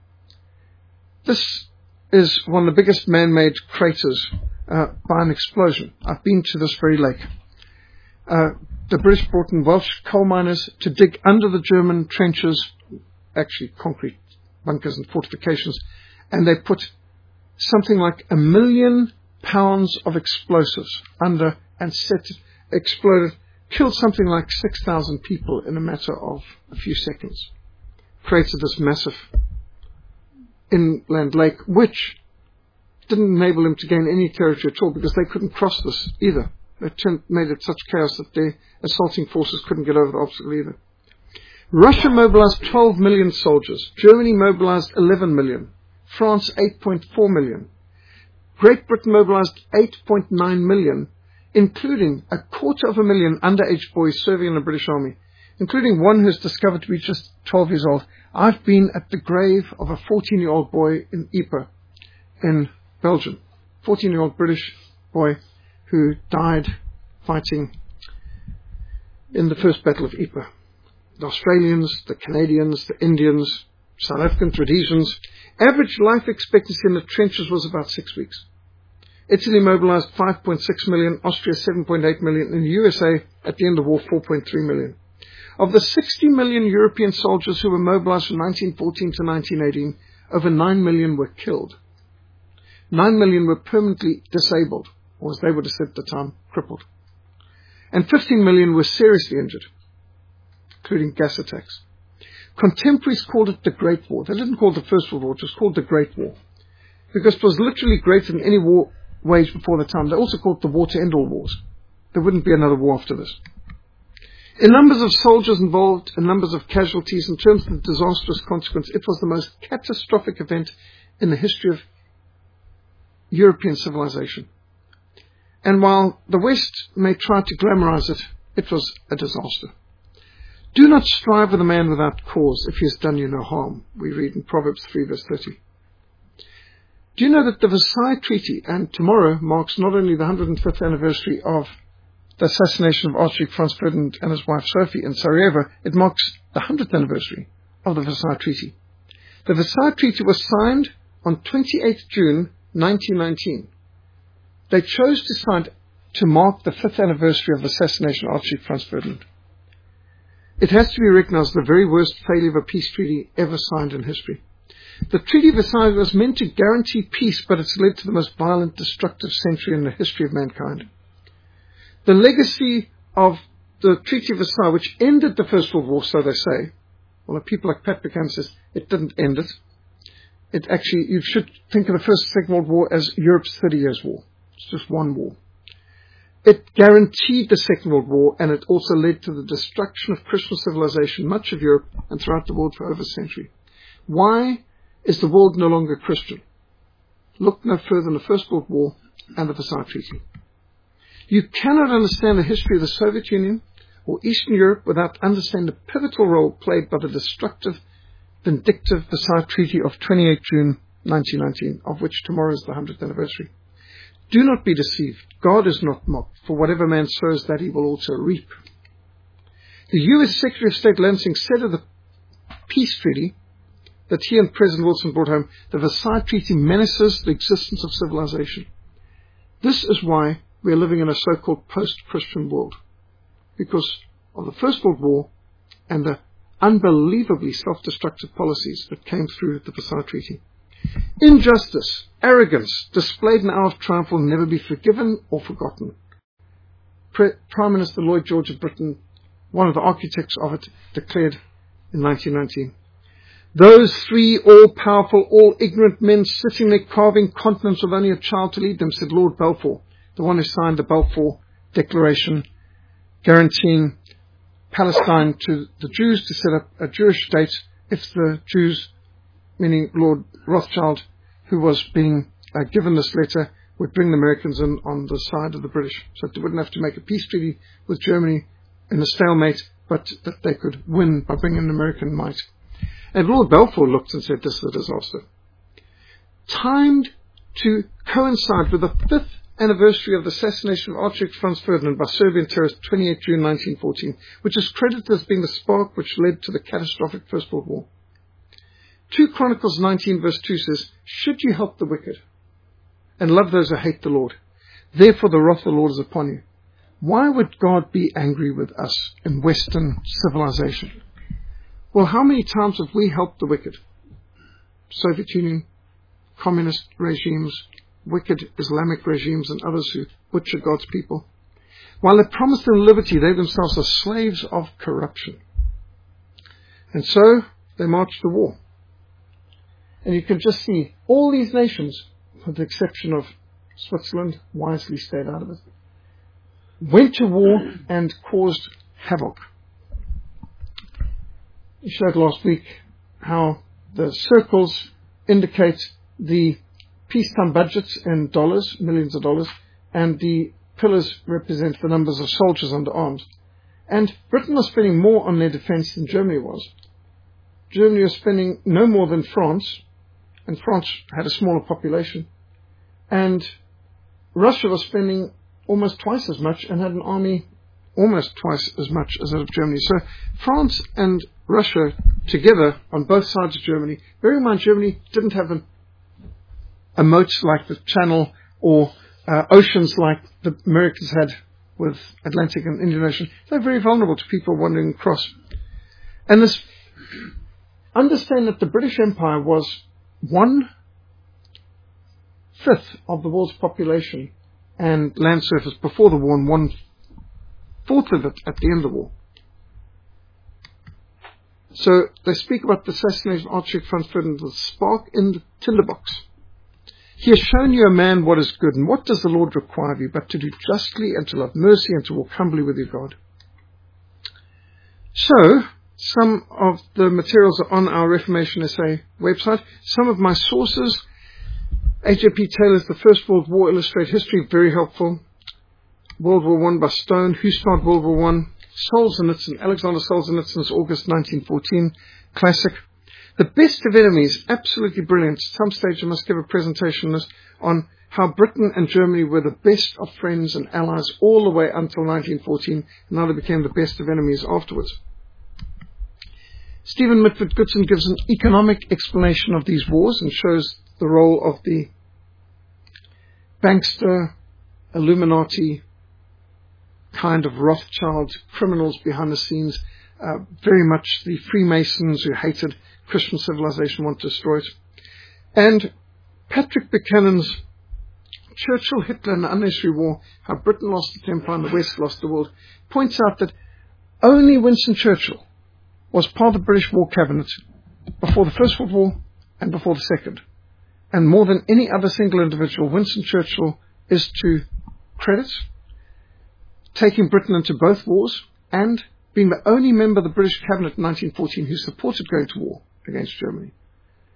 This is one of the biggest man-made craters uh, by an explosion. I've been to this very lake. Uh, the British brought in Welsh coal miners to dig under the German trenches, actually concrete bunkers and fortifications, and they put something like a million pounds of explosives under and set it, exploded, killed something like six thousand people in a matter of a few seconds. Created this massive inland lake, which didn't enable them to gain any territory at all because they couldn't cross this either. It made it such chaos that their assaulting forces couldn't get over the obstacle either. Russia mobilized twelve million soldiers. Germany mobilized eleven million. France eight point four million. Great Britain mobilized eight point nine million, including a quarter of a million underage boys serving in the British Army, including one who's discovered to be just twelve years old. I've been at the grave of a fourteen-year-old boy in Ypres in Belgium. fourteen-year-old British boy who died fighting in the first Battle of Ypres. The Australians, the Canadians, the Indians, South Africans, Rhodesians. Average life expectancy in the trenches was about six weeks. Italy mobilized five point six million, Austria seven point eight million, and the U S A at the end of the war four point three million. Of the sixty million European soldiers who were mobilized from nineteen fourteen to nineteen eighteen, over nine million were killed. nine million were permanently disabled, or as they would have said at the time, crippled. And fifteen million were seriously injured, including gas attacks. Contemporaries called it the Great War. They didn't call it the First World War, it was called the Great War, because it was literally greater than any war waged before the time. They also called it the war to end all wars. There wouldn't be another war after this. In numbers of soldiers involved, in numbers of casualties, in terms of the disastrous consequence, it was the most catastrophic event in the history of European civilization. And while the West may try to glamorize it, it was a disaster. Do not strive with a man without cause if he has done you no harm, we read in Proverbs three verse thirty. Do you know that the Versailles Treaty, and tomorrow marks not only the one hundred fifth anniversary of the assassination of Archduke Franz Ferdinand and his wife Sophie in Sarajevo, it marks the one hundredth anniversary of the Versailles Treaty. The Versailles Treaty was signed on twenty-eighth of June nineteen nineteen. They chose to sign to mark the fifth anniversary of the assassination of Archduke Franz Ferdinand. It has to be recognized the very worst failure of a peace treaty ever signed in history. The Treaty of Versailles was meant to guarantee peace, but it's led to the most violent, destructive century in the history of mankind. The legacy of the Treaty of Versailles, which ended the First World War, so they say, well, people like Pat Buchanan says it didn't end it. It actually, you should think of the First and Second World War as Europe's thirty years war. It's just one war. It guaranteed the Second World War, and it also led to the destruction of Christian civilization, much of Europe and throughout the world for over a century. Why? is the world no longer Christian? Look no further than the First World War and the Versailles Treaty. You cannot understand the history of the Soviet Union or Eastern Europe without understanding the pivotal role played by the destructive, vindictive Versailles Treaty of twenty-eighth of June nineteen nineteen, of which tomorrow is the hundredth anniversary. Do not be deceived. God is not mocked, for whatever man sows, that he will also reap. The U S Secretary of State Lansing said of the peace treaty that he and President Wilson brought home, the Versailles Treaty menaces the existence of civilization. This is why we are living in a so-called post-Christian world, because of the First World War and the unbelievably self-destructive policies that came through the Versailles Treaty. Injustice, arrogance, displayed in hour of triumph will never be forgiven or forgotten. Pre- Prime Minister Lloyd George of Britain, one of the architects of it, declared in nineteen nineteen, those three all-powerful, all-ignorant men sitting there carving continents with only a child to lead them, said Lord Balfour, the one who signed the Balfour Declaration guaranteeing Palestine to the Jews to set up a Jewish state if the Jews, meaning Lord Rothschild, who was being uh, given this letter, would bring the Americans in on the side of the British, so that they wouldn't have to make a peace treaty with Germany in a stalemate, but that they could win by bringing an American might. And Lord Balfour looked and said, this is a disaster. Timed to coincide with the fifth anniversary of the assassination of Archduke Franz Ferdinand by Serbian terrorists, twenty-eighth of June nineteen fourteen, which is credited as being the spark which led to the catastrophic First World War. two Chronicles nineteen verse two says, should you help the wicked and love those who hate the Lord, therefore the wrath of the Lord is upon you. Why would God be angry with us in Western civilization? Well, how many times have we helped the wicked? Soviet Union, communist regimes, wicked Islamic regimes, and others who butcher God's people. While they promised them liberty, they themselves are slaves of corruption. And so they marched to war. And you can just see all these nations, with the exception of Switzerland, wisely stayed out of it, went to war and caused havoc. We showed last week how the circles indicate the peacetime budgets in dollars, millions of dollars, and the pillars represent the numbers of soldiers under arms. And Britain was spending more on their defense than Germany was. Germany was spending no more than France, and France had a smaller population. And Russia was spending almost twice as much and had an army almost twice as much as that of Germany. So France and Russia together on both sides of Germany. Bear in mind, Germany didn't have an, a moat like the Channel or uh, oceans like the Americans had with Atlantic and Indian Ocean. They're very vulnerable to people wandering across. And this, understand that the British Empire was one fifth of the world's population and land surface before the war, and one fourth of it at the end of the war. So they speak about the assassination of Archduke Franz Ferdinand, the spark in the tinderbox. He has shown you, a man, what is good, and what does the Lord require of you, but to do justly and to love mercy and to walk humbly with your God. So, some of the materials are on our Reformation Essay website. Some of my sources, A J P Taylor's The First World War Illustrated History, very helpful. World War One by Stone, Who Started World War One, Solzhenitsyn, Alexander Solzhenitsyn's August nineteen fourteen, classic. The Best of Enemies, absolutely brilliant. At some stage I must give a presentation on this, on how Britain and Germany were the best of friends and allies all the way until nineteen fourteen, and now they became the best of enemies afterwards. Stephen Mitford Goodson gives an economic explanation of these wars and shows the role of the bankster, Illuminati, kind of Rothschild criminals behind the scenes, uh, very much the Freemasons who hated Christian civilization, want to destroy it. And Patrick Buchanan's Churchill, Hitler and the Unnecessary War, how Britain lost its empire and the West lost the world, points out that only Winston Churchill was part of the British War Cabinet before the First World War and before the Second. And more than any other single individual, Winston Churchill is to credit, taking Britain into both wars and being the only member of the British Cabinet in nineteen fourteen who supported going to war against Germany.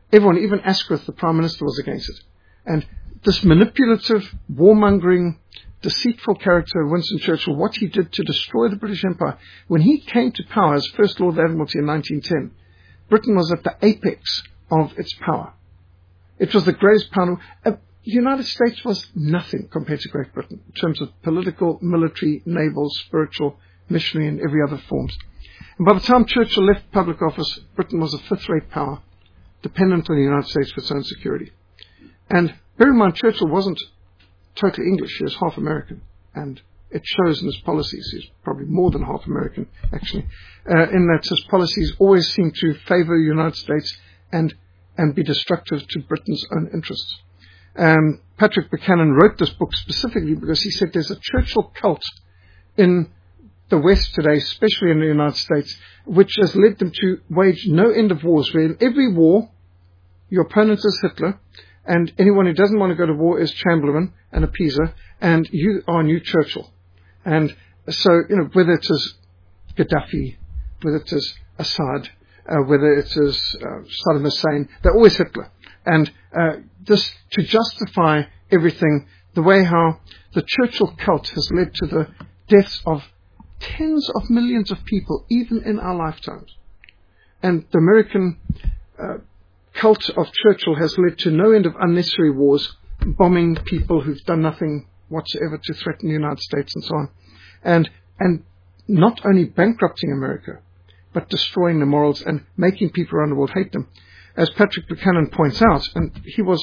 everyone, even Asquith, the Prime Minister, was against it. And this manipulative, warmongering, deceitful character, Winston Churchill, what he did to destroy the British Empire, when he came to power as First Lord of the Admiralty in nineteen ten, Britain was at the apex of its power. It was the greatest power. Uh, the United States was nothing compared to Great Britain in terms of political, military, naval, spiritual, missionary, and every other forms. And by the time Churchill left public office, Britain was a fifth-rate power, dependent on the United States for its own security. And bear in mind, Churchill wasn't totally English. He was half American. And it shows in his policies. He's probably more than half American, actually, uh, in that his policies always seem to favor the United States and, and be destructive to Britain's own interests. Um, Patrick Buchanan wrote this book specifically because he said there's a Churchill cult in the West today, especially in the United States, which has led them to wage no end of wars, where in every war, your opponent is Hitler, and anyone who doesn't want to go to war is Chamberlain and appeaser, and you are new Churchill. And so, you know, whether it is Gaddafi, whether it is Assad, uh, whether it is uh, Saddam Hussein, they're always Hitler. And uh, this, to justify everything, the way how the Churchill cult has led to the deaths of tens of millions of people, even in our lifetimes. And the American uh, cult of Churchill has led to no end of unnecessary wars, bombing people who've done nothing whatsoever to threaten the United States and so on. And, and not only bankrupting America, but destroying the morals and making people around the world hate them. As Patrick Buchanan points out, and he was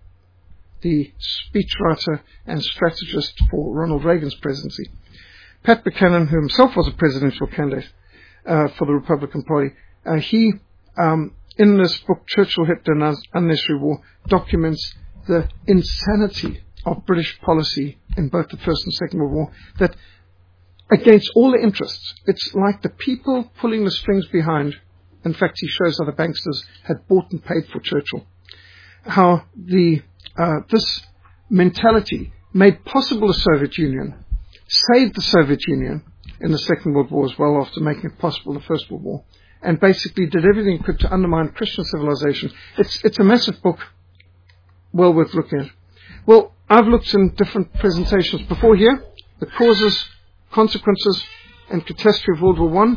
the speechwriter and strategist for Ronald Reagan's presidency, Pat Buchanan, who himself was a presidential candidate uh, for the Republican Party, uh, he, um, in this book, Churchill, Hitler and Unnecessary War, documents the insanity of British policy in both the First and Second World War, that against all the interests, it's like the people pulling the strings behind. In fact, he shows how the banksters had bought and paid for Churchill. How the uh, this mentality made possible the Soviet Union, saved the Soviet Union in the Second World War as well, after making it possible the First World War, and basically did everything it could to undermine Christian civilization. It's it's a massive book, well worth looking at. Well, I've looked in different presentations before here, the causes, consequences, and catastrophe of World War One.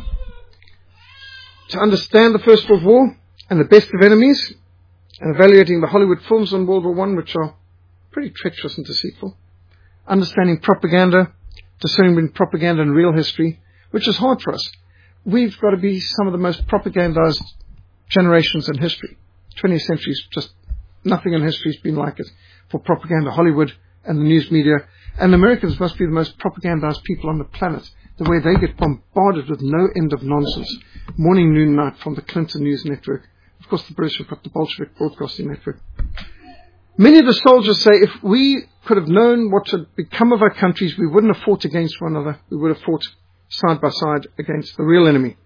To understand the First World War and the best of enemies, and evaluating the Hollywood films on World War One, which are pretty treacherous and deceitful. Understanding propaganda, discerning between propaganda and real history, which is hard for us. We've got to be some of the most propagandized generations in history. twentieth century's just nothing in history has been like it for propaganda, Hollywood and the news media. And Americans must be the most propagandized people on the planet, the way they get bombarded with no end of nonsense, morning, noon, night, from the Clinton News Network. Of course, the British have got the Bolshevik Broadcasting Network. Many of the soldiers say if we could have known what had become of our countries, we wouldn't have fought against one another. We would have fought side by side against the real enemy.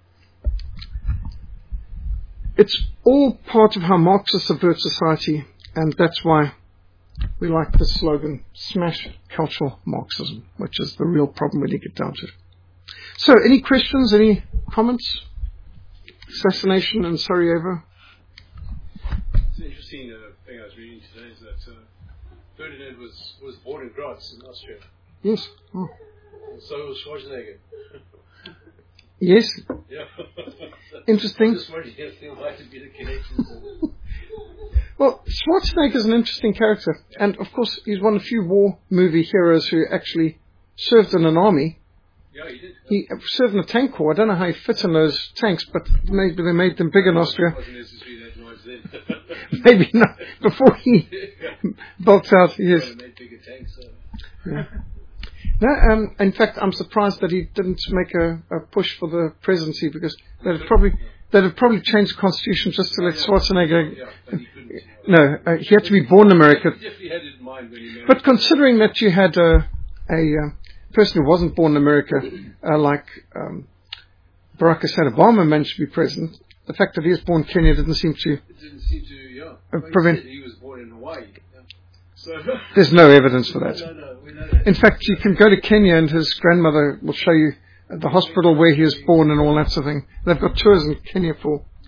It's all part of how Marxists subvert society, and that's why we like the slogan, smash cultural Marxism, which is the real problem when you get down to it. So, any questions, any comments? Assassination in Sarajevo? It's an interesting uh, thing I was reading today is that uh, Ferdinand was, was born in Graz in Austria. Yes. Oh. And so was Schwarzenegger. Yes. Yeah. Interesting. I just wondering if there might have been a connection. Well, Schwarzenegger is an interesting character. And, of course, he's one of the few war movie heroes who actually served in an army. Yeah, he did. He served in a tank corps. I don't know how he fit in those tanks, but maybe they made them big in Austria. It wasn't necessarily that noise then. Maybe not. Before he bulked out, yes. They made bigger tanks. So. Yeah. No, um, in fact, I'm surprised that he didn't make a, a push for the presidency, because they'd have probably they'd have probably changed the constitution just to let Schwarzenegger. Yeah, but he couldn't. No, uh, he had to be born in America. He definitely had it in mind when he married. But considering that you had a, a uh, person who wasn't born in America, uh, like um, Barack Hussein Obama managed to be president, the fact that he was born in Kenya didn't seem to. It didn't seem to, yeah. Uh, prevent. He, he was born in Hawaii. Yeah. So There's no evidence for that. no, no, we know that. In fact, you can go to Kenya and his grandmother will show you the hospital where he was born and all that sort of thing. They've got tours in Kenya for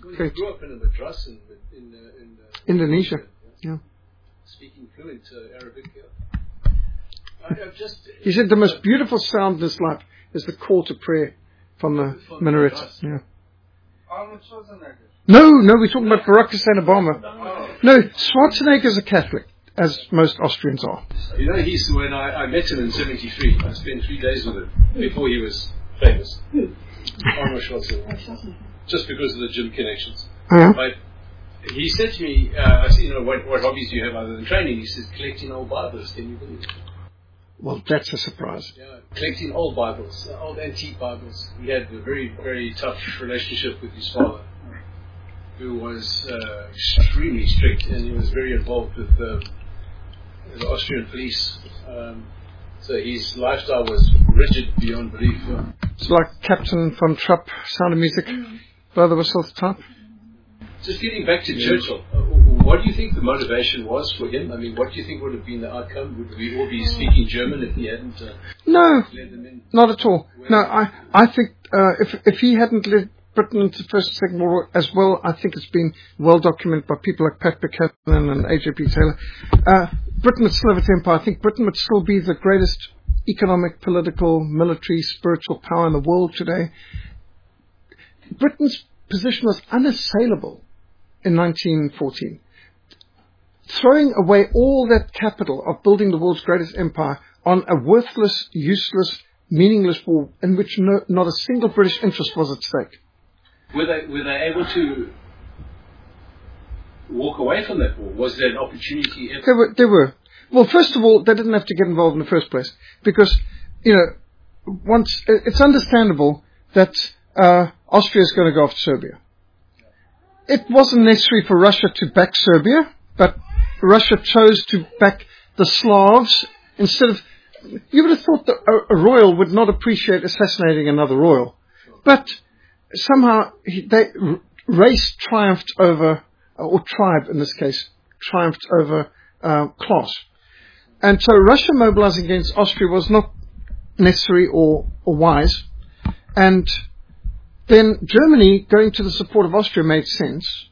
Well, he great. grew up in a madrasa in, in, uh, in uh, Indonesia, yeah. Speaking fluent uh, Arabic. Yeah. I, I've just, He said the most beautiful sound in his life is the call to prayer from the From the minaret. madrasa. Yeah. Arnold Schwarzenegger. No, no, we're talking about Barack Hussein Obama. Oh. No, Schwarzenegger's a Catholic, as most Austrians are. You know, he's when I, I met him in seventy-three. I spent three days with him before he was famous. Arnold Schwarzenegger. Just because of the gym connections. Yeah. But he said to me, uh, I said, you know, what, what hobbies do you have other than training? He says, collecting old Bibles. Can you believe it? Well, that's a surprise. Yeah, collecting old Bibles, uh, old antique Bibles. He had a very, very tough relationship with his father, who was uh, extremely strict, and he was very involved with uh, the Austrian police. Um, so his lifestyle was rigid beyond belief. Yeah. It's like Captain von Trapp, Sound of Music, Brother Whistle type. Just getting back to yeah. Churchill, uh, what do you think the motivation was for him? I mean, what do you think would have been the outcome? Would we all be speaking German if he hadn't uh, no, led them in? Not at all. No, I, I think uh, if if he hadn't led Britain into the First and Second World War as well, I think it's been well documented by people like Pat Buchanan and A J P Taylor. Uh, Britain would still have its empire. I think Britain would still be the greatest economic, political, military, spiritual power in the world today. Britain's position was unassailable in nineteen fourteen. Throwing away all that capital of building the world's greatest empire on a worthless, useless, meaningless war in which no, not a single British interest was at stake. Were they, were they able to walk away from that war? Was there an opportunity? They were, they were. Well, first of all, they didn't have to get involved in the first place because, you know, once it's understandable that uh, Austria is going to go after Serbia. It wasn't necessary for Russia to back Serbia, but Russia chose to back the Slavs instead of... You would have thought that a, a royal would not appreciate assassinating another royal. But somehow he, they, race triumphed over, or tribe in this case, triumphed over uh, class. And so Russia mobilizing against Austria was not necessary or, or wise. And then Germany going to the support of Austria made sense.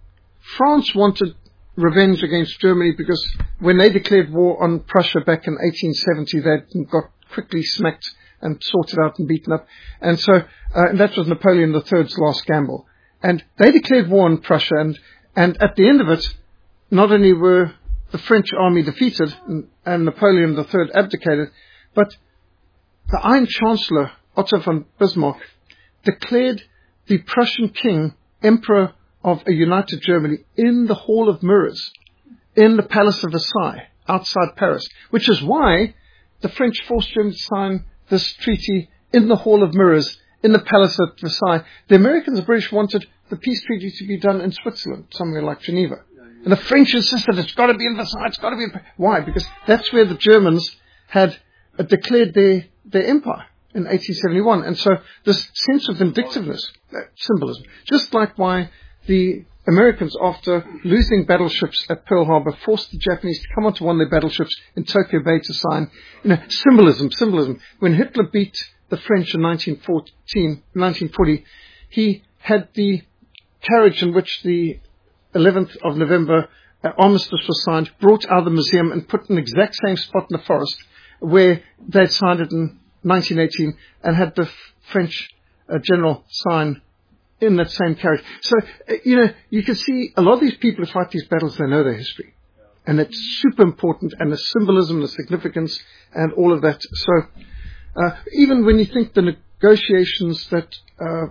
France wanted revenge against Germany because when they declared war on Prussia back in eighteen seventy, they got quickly smacked and sorted out and beaten up. And so uh, and that was Napoleon the Third's last gamble. And they declared war on Prussia, and, and at the end of it, not only were the French army defeated and, and Napoleon the Third abdicated, but the Iron Chancellor, Otto von Bismarck, declared the Prussian king emperor of a united Germany in the Hall of Mirrors, in the Palace of Versailles, outside Paris, which is why the French forced Germany to sign this treaty in the Hall of Mirrors, in the Palace of Versailles. The Americans and British wanted the peace treaty to be done in Switzerland, somewhere like Geneva. And the French insisted it's got to be in Versailles, it's got to be in Paris. Why? Because that's where the Germans had uh, declared their, their empire in eighteen seventy-one. And so this sense of vindictiveness, uh, symbolism, just like why the Americans, after losing battleships at Pearl Harbor, forced the Japanese to come onto one of their battleships in Tokyo Bay to sign, you know, symbolism, symbolism. When Hitler beat the French in nineteen fourteen, nineteen forty, he had the carriage in which the eleventh of November uh, armistice was signed, brought out of the museum and put in the exact same spot in the forest where they'd signed it in nineteen eighteen, and had the F- French uh, general sign in that same carriage. So, uh, you know, you can see a lot of these people who fight these battles, they know their history. And it's super important, and the symbolism, the significance, and all of that. So, uh, even when you think the negotiations that uh,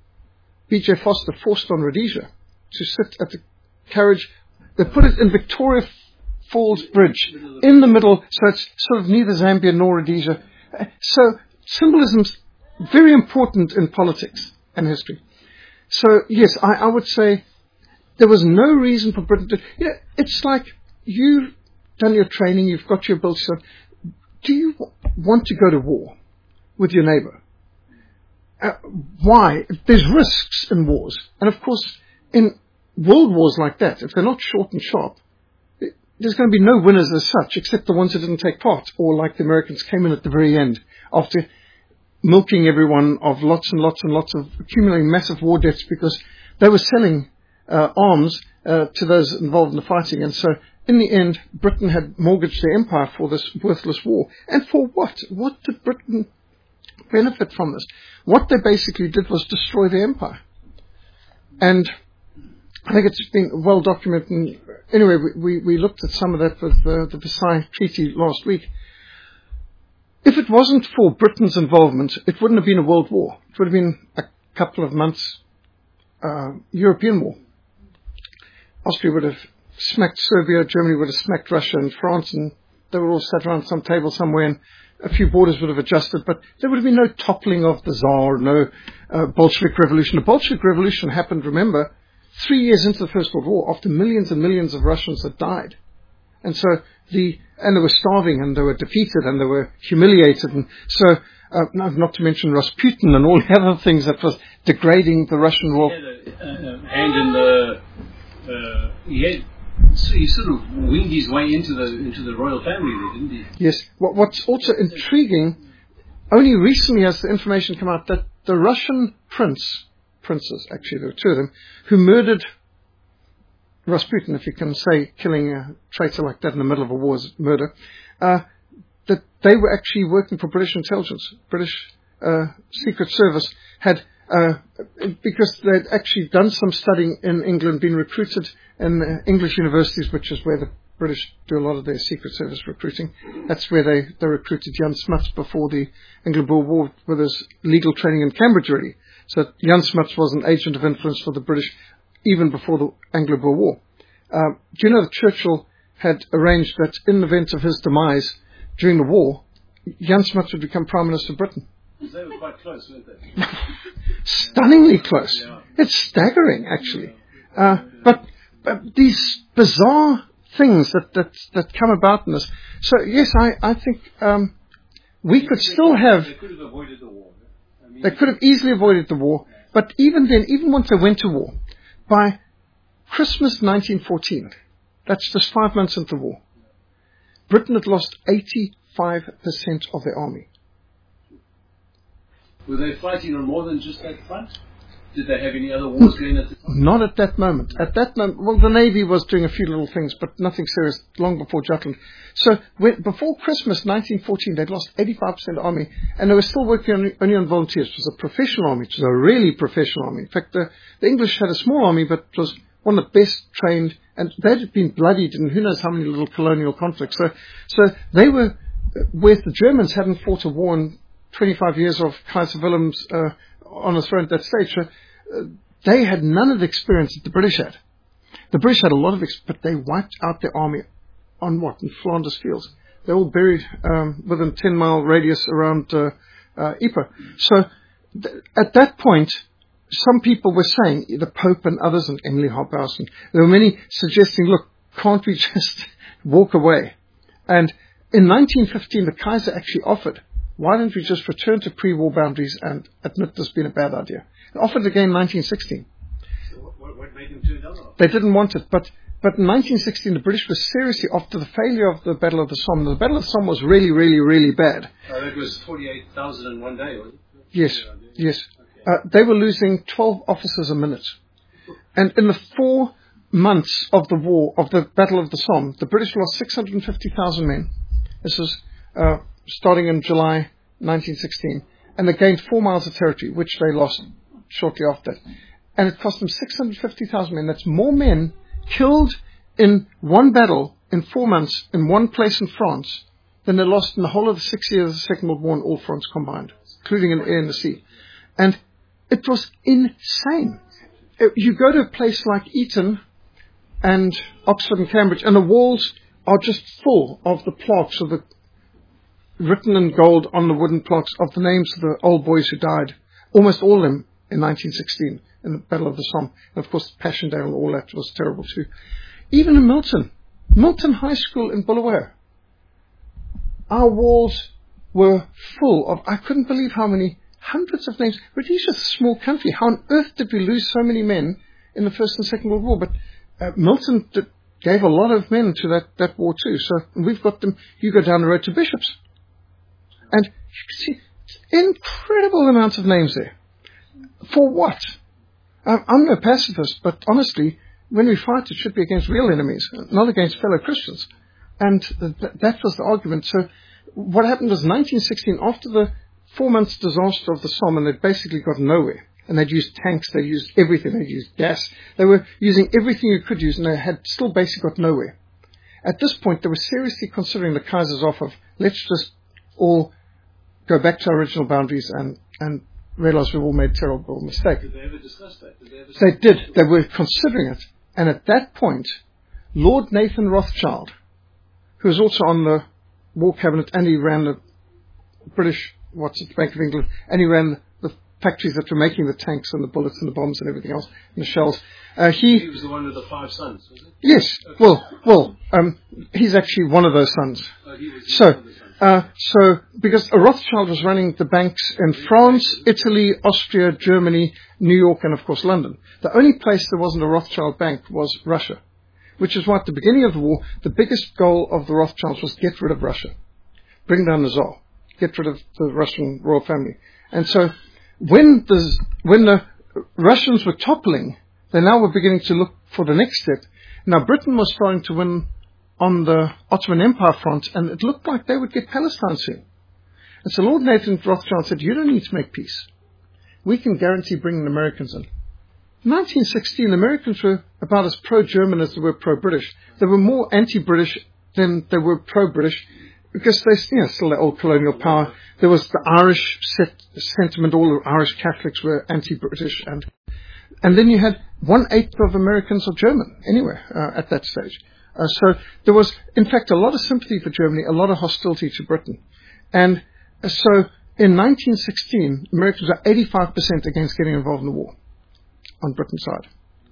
B J Foster forced on Rhodesia to sit at the carriage, they put it in Victoria Falls Bridge, in the middle, so it's sort of neither Zambia nor Rhodesia. Uh, so, symbolism's very important in politics and history. So, yes, I, I would say there was no reason for Britain to... You know, it's like you've done your training, you've got your ability. So do you w- want to go to war with your neighbor? Uh, why? There's risks in wars. And, of course, in world wars like that, if they're not short and sharp, it, there's going to be no winners as such, except the ones that didn't take part, or like the Americans came in at the very end after milking everyone of lots and lots and lots of accumulating massive war debts because they were selling uh, arms uh, to those involved in the fighting. And so, in the end, Britain had mortgaged their empire for this worthless war. And for what? What did Britain benefit from this? What they basically did was destroy their empire. And I think it's been well documented. And anyway, we, we, we looked at some of that with uh, the Versailles Treaty last week. If it wasn't for Britain's involvement, it wouldn't have been a world war. It would have been a couple of months uh, European war. Austria would have smacked Serbia, Germany would have smacked Russia and France, and they were all sat around some table somewhere, and a few borders would have adjusted, but there would have been no toppling of the Tsar, no uh, Bolshevik Revolution. The Bolshevik Revolution happened, remember, three years into the First World War, after millions and millions of Russians had died. And so the, and they were starving, and they were defeated, and they were humiliated, and so, uh, not to mention Rasputin and all the other things that was degrading the Russian war. He had a uh, hand in the, uh, he had, so he sort of winged his way into the into the royal family there, didn't he? Yes. What, what's also intriguing, only recently has the information come out that the Russian prince, princes, actually there were two of them, who murdered Rasputin, if you can say killing a traitor like that in the middle of a war is murder, uh, that they were actually working for British intelligence. British uh, Secret Service had, uh, because they'd actually done some studying in England, been recruited in uh, English universities, which is where the British do a lot of their Secret Service recruiting. That's where they, they recruited Jan Smuts before the Anglo-Boer War with his legal training in Cambridge already. So Jan Smuts was an agent of influence for the British even before the Anglo-Boer War. Um, do you know that Churchill had arranged that in the event of his demise during the war, Jan Smuts would become Prime Minister of Britain? They were quite close, weren't they? Stunningly close. Yeah. It's staggering, actually. Uh, but, but these bizarre things that, that that come about in this. So, yes, I, I think um, we could still have... They could have avoided the war. I mean, They could have easily avoided the war. But even then, even once they went to war, by Christmas nineteen fourteen, that's just five months into the war, Britain had lost eighty-five percent of their army. Were they fighting on more than just that front? Did they have any other wars going at the time? Not at that moment. At that moment, well, the Navy was doing a few little things, but nothing serious, long before Jutland. So, when, before Christmas nineteen fourteen, they'd lost eighty-five percent of the army, and they were still working on, only on volunteers. It was a professional army. It was a really professional army. In fact, the, the English had a small army, but it was one of the best trained, and they'd been bloodied in who knows how many little colonial conflicts. So, so they were, whereas the Germans hadn't fought a war in twenty-five years of Kaiser Wilhelm's uh, on the throne at that stage, so uh, they had none of the experience that the British had. The British had a lot of experience, but they wiped out their army on what? In Flanders Fields. They're all buried um, within ten mile radius around uh, uh, Ypres. So th- at that point, some people were saying, the Pope and others, and Emily Hobhouse, and there were many suggesting, look, can't we just walk away? And in nineteen fifteen, the Kaiser actually offered, why don't we just return to pre-war boundaries and admit this being a bad idea? He offered it again in nineteen sixteen. So what, what made them turn down? They didn't want it, but but in nineteen sixteen, the British were seriously, after the failure of the Battle of the Somme, the Battle of the Somme was really, really, really bad. Oh, that was forty-eight thousand in one day, wasn't it? Yes, Yeah, yes. Okay. Uh, they were losing twelve officers a minute. And in the four months of the war, of the Battle of the Somme, the British lost six hundred fifty thousand men. This is uh, starting in July nineteen sixteen. And they gained four miles of territory, which they lost shortly after. And it cost them six hundred fifty thousand men. That's more men killed in one battle in four months in one place in France than they lost in the whole of the six years of the Second World War in all France combined, including in the air and the sea. And it was insane. You go to a place like Eton and Oxford and Cambridge, and the walls are just full of the plaques of the written in gold on the wooden plaques of the names of the old boys who died, almost all of them in nineteen sixteen in the Battle of the Somme. And of course, Passchendaele and all that was terrible too. Even in Milton, Milton High School in Bulawayo, our walls were full of, I couldn't believe how many hundreds of names. Rhodesia's a small country. How on earth did we lose so many men in the First and Second World War? But uh, Milton did, gave a lot of men to that, that war too. So we've got them. You go down the road to Bishops, and you can see incredible amounts of names there. For what? I'm, I'm no pacifist, but honestly, when we fight, it should be against real enemies, not against fellow Christians. And th- that was the argument. So what happened was nineteen sixteen, after the four months disaster of the Somme, and they'd basically got nowhere. And they'd used tanks, they'd used everything, they'd used gas. They were using everything you could use, and they had still basically got nowhere. At this point, they were seriously considering the Kaiser's offer of, let's just all go back to our original boundaries and, and realize we've all made a terrible mistake. Did they ever discuss that? Did they, ever they did. They were considering it. And at that point, Lord Nathan Rothschild, who was also on the War Cabinet, and he ran the British, what's it, Bank of England, and he ran the factories that were making the tanks and the bullets and the bombs and everything else, and the shells. Uh, he, he was the one with the five sons, was it? Yes. Okay. Well, well, um, he's actually one of those sons. Oh, he was so, one of the sons. Uh, so, because Rothschild was running the banks in France, Italy, Austria, Germany, New York, and of course London. The only place there wasn't a Rothschild bank was Russia, which is why at the beginning of the war, the biggest goal of the Rothschilds was get rid of Russia, bring down the Tsar, get rid of the Russian royal family. And so, when the when the Russians were toppling, they now were beginning to look for the next step. Now, Britain was starting to win on the Ottoman Empire front, and it looked like they would get Palestine soon. And so Lord Nathan Rothschild said, you don't need to make peace. We can guarantee bringing the Americans in. In nineteen sixteen, the Americans were about as pro-German as they were pro-British. They were more anti-British than they were pro-British, because they, you know, still the old colonial power. There was the Irish set, sentiment, all the Irish Catholics were anti-British, and and then you had one-eighth of Americans are German, anywhere, uh, at that stage. Uh, so there was, in fact, a lot of sympathy for Germany, a lot of hostility to Britain. And uh, so in nineteen sixteen, Americans were eighty-five percent against getting involved in the war on Britain's side.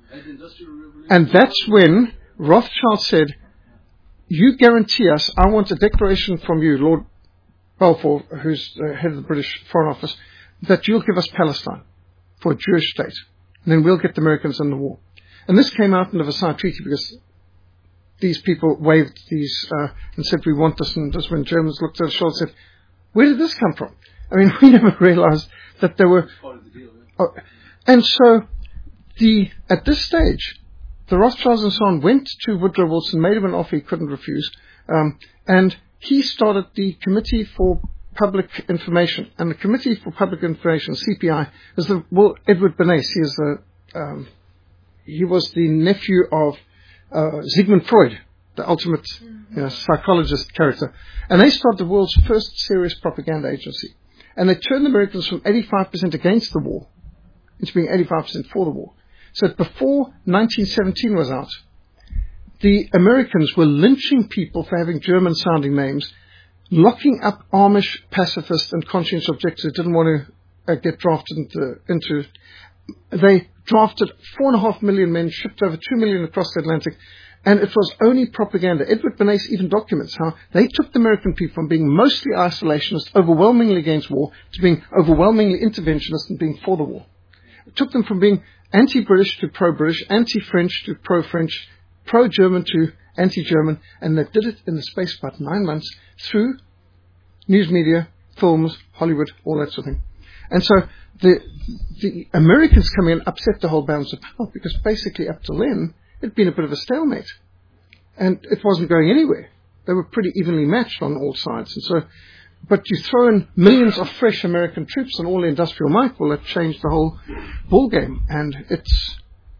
And that's when Rothschild said, you guarantee us, I want a declaration from you, Lord Balfour, who's the head of the British Foreign Office, that you'll give us Palestine for a Jewish state. And then we'll get the Americans in the war. And this came out in the Versailles Treaty because these people waved these uh, and said, we want this. And just when Germans looked at the shoulder and said, where did this come from? I mean, we never realized that there were... Part of the deal, right? Oh, and so, the at this stage, the Rothschilds and so on went to Woodrow Wilson, made him an offer he couldn't refuse, um, and he started the Committee for Public Information. And the Committee for Public Information, C P I, is the, well, Edward Bernays. He is the, um, he was the nephew of uh, Sigmund Freud, the ultimate you know, psychologist character. And they started the world's first serious propaganda agency. And they turned the Americans from eighty-five percent against the war into being eighty-five percent for the war. So that before nineteen seventeen was out, the Americans were lynching people for having German-sounding names, locking up Amish pacifists and conscience objectors who didn't want to uh, get drafted into, into. They drafted four and a half million men, shipped over two million across the Atlantic, and it was only propaganda. Edward Bernays even documents how they took the American people from being mostly isolationist, overwhelmingly against war, to being overwhelmingly interventionist and being for the war. It took them from being anti-British to pro-British, anti-French to pro-French, pro-German to anti-German, and they did it in the space of about nine months through news media, films, Hollywood, all that sort of thing. And so the the Americans come in, upset the whole balance of power, because basically up till then, it had been a bit of a stalemate. And it wasn't going anywhere. They were pretty evenly matched on all sides. And so, but you throw in millions of fresh American troops and all the industrial might, well, it changed the whole ball game. And it's,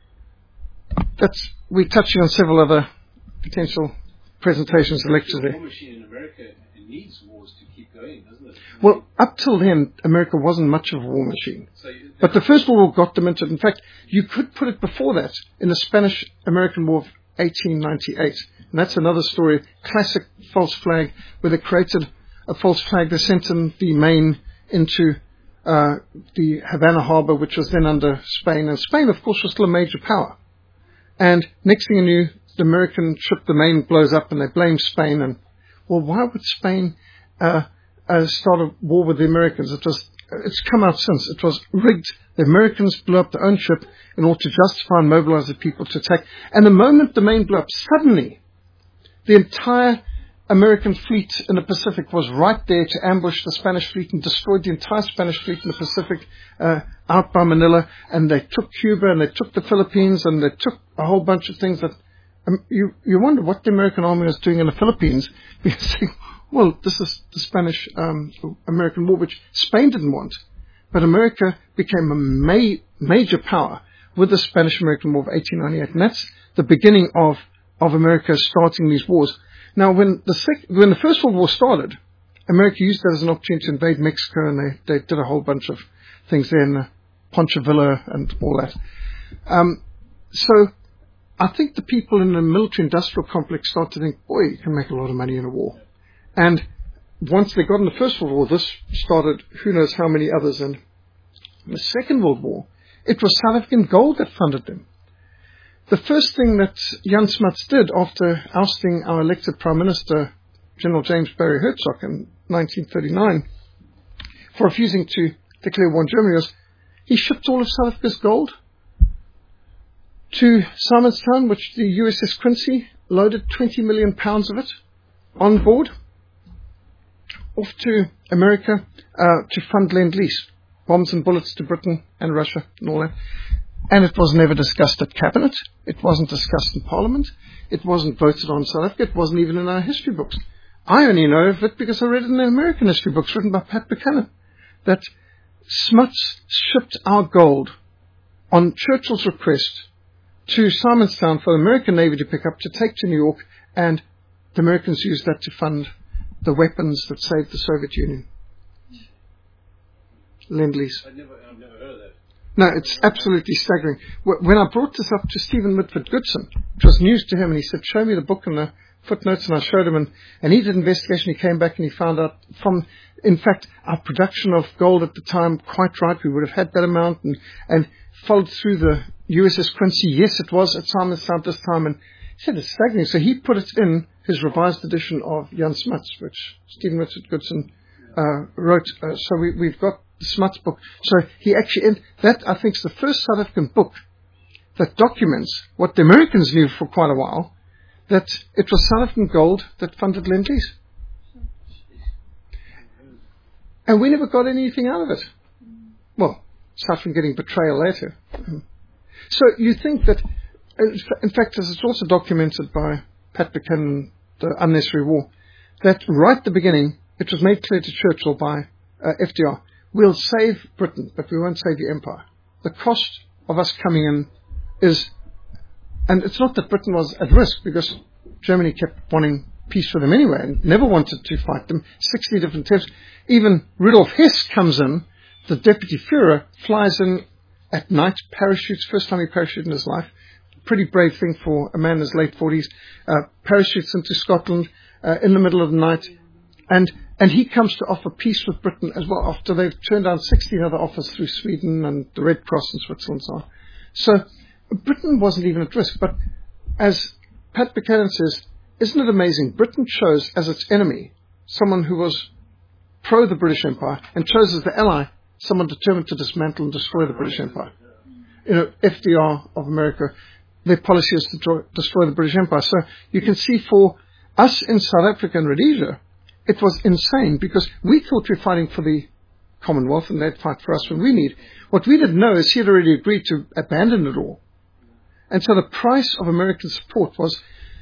that's, we're touching on several other potential presentations and lectures there. The war machine in America needs wars to keep going, doesn't it? Well, up till then, America wasn't much of a war machine. So you, but the First World War got them into it. In fact, you could put it before that in the Spanish-American War of eighteen ninety-eight. And that's another story, classic false flag, where they created a false flag. They sent in the Maine into uh, the Havana harbor, which was then under Spain. And Spain, of course, was still a major power. And next thing you knew, the American ship, the Maine, blows up, and they blame Spain. And, well, why would Spain uh, uh, start a war with the Americans? It was, it's come out since. It was rigged. The Americans blew up their own ship in order to justify and mobilize the people to attack. And the moment the Maine blew up, suddenly the entire American fleet in the Pacific was right there to ambush the Spanish fleet and destroyed the entire Spanish fleet in the Pacific uh, out by Manila. And they took Cuba and they took the Philippines and they took a whole bunch of things that um, you, you wonder what the American army was doing in the Philippines. Because, well, this is the Spanish um, American War, which Spain didn't want. But America became a ma- major power with the Spanish-American War of eighteen ninety-eight. And that's the beginning of, of America starting these wars. Now, when the sec- when the First World War started, America used that as an opportunity to invade Mexico, and they, they did a whole bunch of things there in uh, Poncho Villa and all that. Um, so I think the people in the military-industrial complex started to think, boy, you can make a lot of money in a war. And once they got in the First World War, this started who knows how many others. And in the Second World War, it was South African gold that funded them. The first thing that Jan Smuts did after ousting our elected Prime Minister, General James Barry Hertzog, in nineteen thirty-nine, for refusing to declare war on Germany, was he shipped all of South Africa's gold to Simonstown, which the U S S Quincy loaded twenty million pounds of it on board, off to America uh, to fund Lend-Lease, bombs and bullets to Britain and Russia and all that. And it was never discussed at Cabinet. It wasn't discussed in Parliament. It wasn't voted on in South Africa. It wasn't even in our history books. I only know of it because I read it in the American history books written by Pat Buchanan, that Smuts shipped our gold on Churchill's request to Simonstown for the American Navy to pick up, to take to New York, and the Americans used that to fund the weapons that saved the Soviet Union. Lend-Lease. I've never, I've never heard of that. No, it's absolutely staggering. When I brought this up to Stephen Mitford Goodson, it was news to him, and he said, show me the book and the footnotes, and I showed him, and, and he did an investigation. He came back and he found out from, in fact, our production of gold at the time, quite right, we would have had that amount, and, and followed through the U S S Quincy. Yes, it was at Simonstown this time, and he said it's staggering. So he put it in his revised edition of Jan Smuts, which Stephen Mitford Goodson uh, wrote. Uh, so we, we've got the Smuts book. So he actually, in, that I think is the first South African book that documents what the Americans knew for quite a while, that it was South African gold that funded Lend-Lease. And we never got anything out of it. Well, aside from getting betrayal later. So you think that, in fact, as it's also documented by Pat Buchanan, the Unnecessary War, that right at the beginning, it was made clear to Churchill by uh, F D R, we'll save Britain, but we won't save the empire. The cost of us coming in is, and it's not that Britain was at risk, because Germany kept wanting peace with them anyway and never wanted to fight them. sixty different attempts. Even Rudolf Hess comes in, the deputy Führer, flies in at night, parachutes, first time he parachuted in his life. Pretty brave thing for a man in his late forties. Uh, parachutes into Scotland uh, in the middle of the night. And and he comes to offer peace with Britain as well, after they've turned down sixteen other offers through Sweden and the Red Cross in Switzerland and so on. So Britain wasn't even at risk. But as Pat Buchanan says, isn't it amazing? Britain chose as its enemy someone who was pro the British Empire, and chose as the ally someone determined to dismantle and destroy the British Empire. You know, F D R of America, their policy is to destroy, destroy the British Empire. So you can see for us in South Africa and Rhodesia, it was insane, because we thought we were fighting for the Commonwealth and they'd fight for us when we need. What we didn't know is he had already agreed to abandon it all. And so the price of American support was,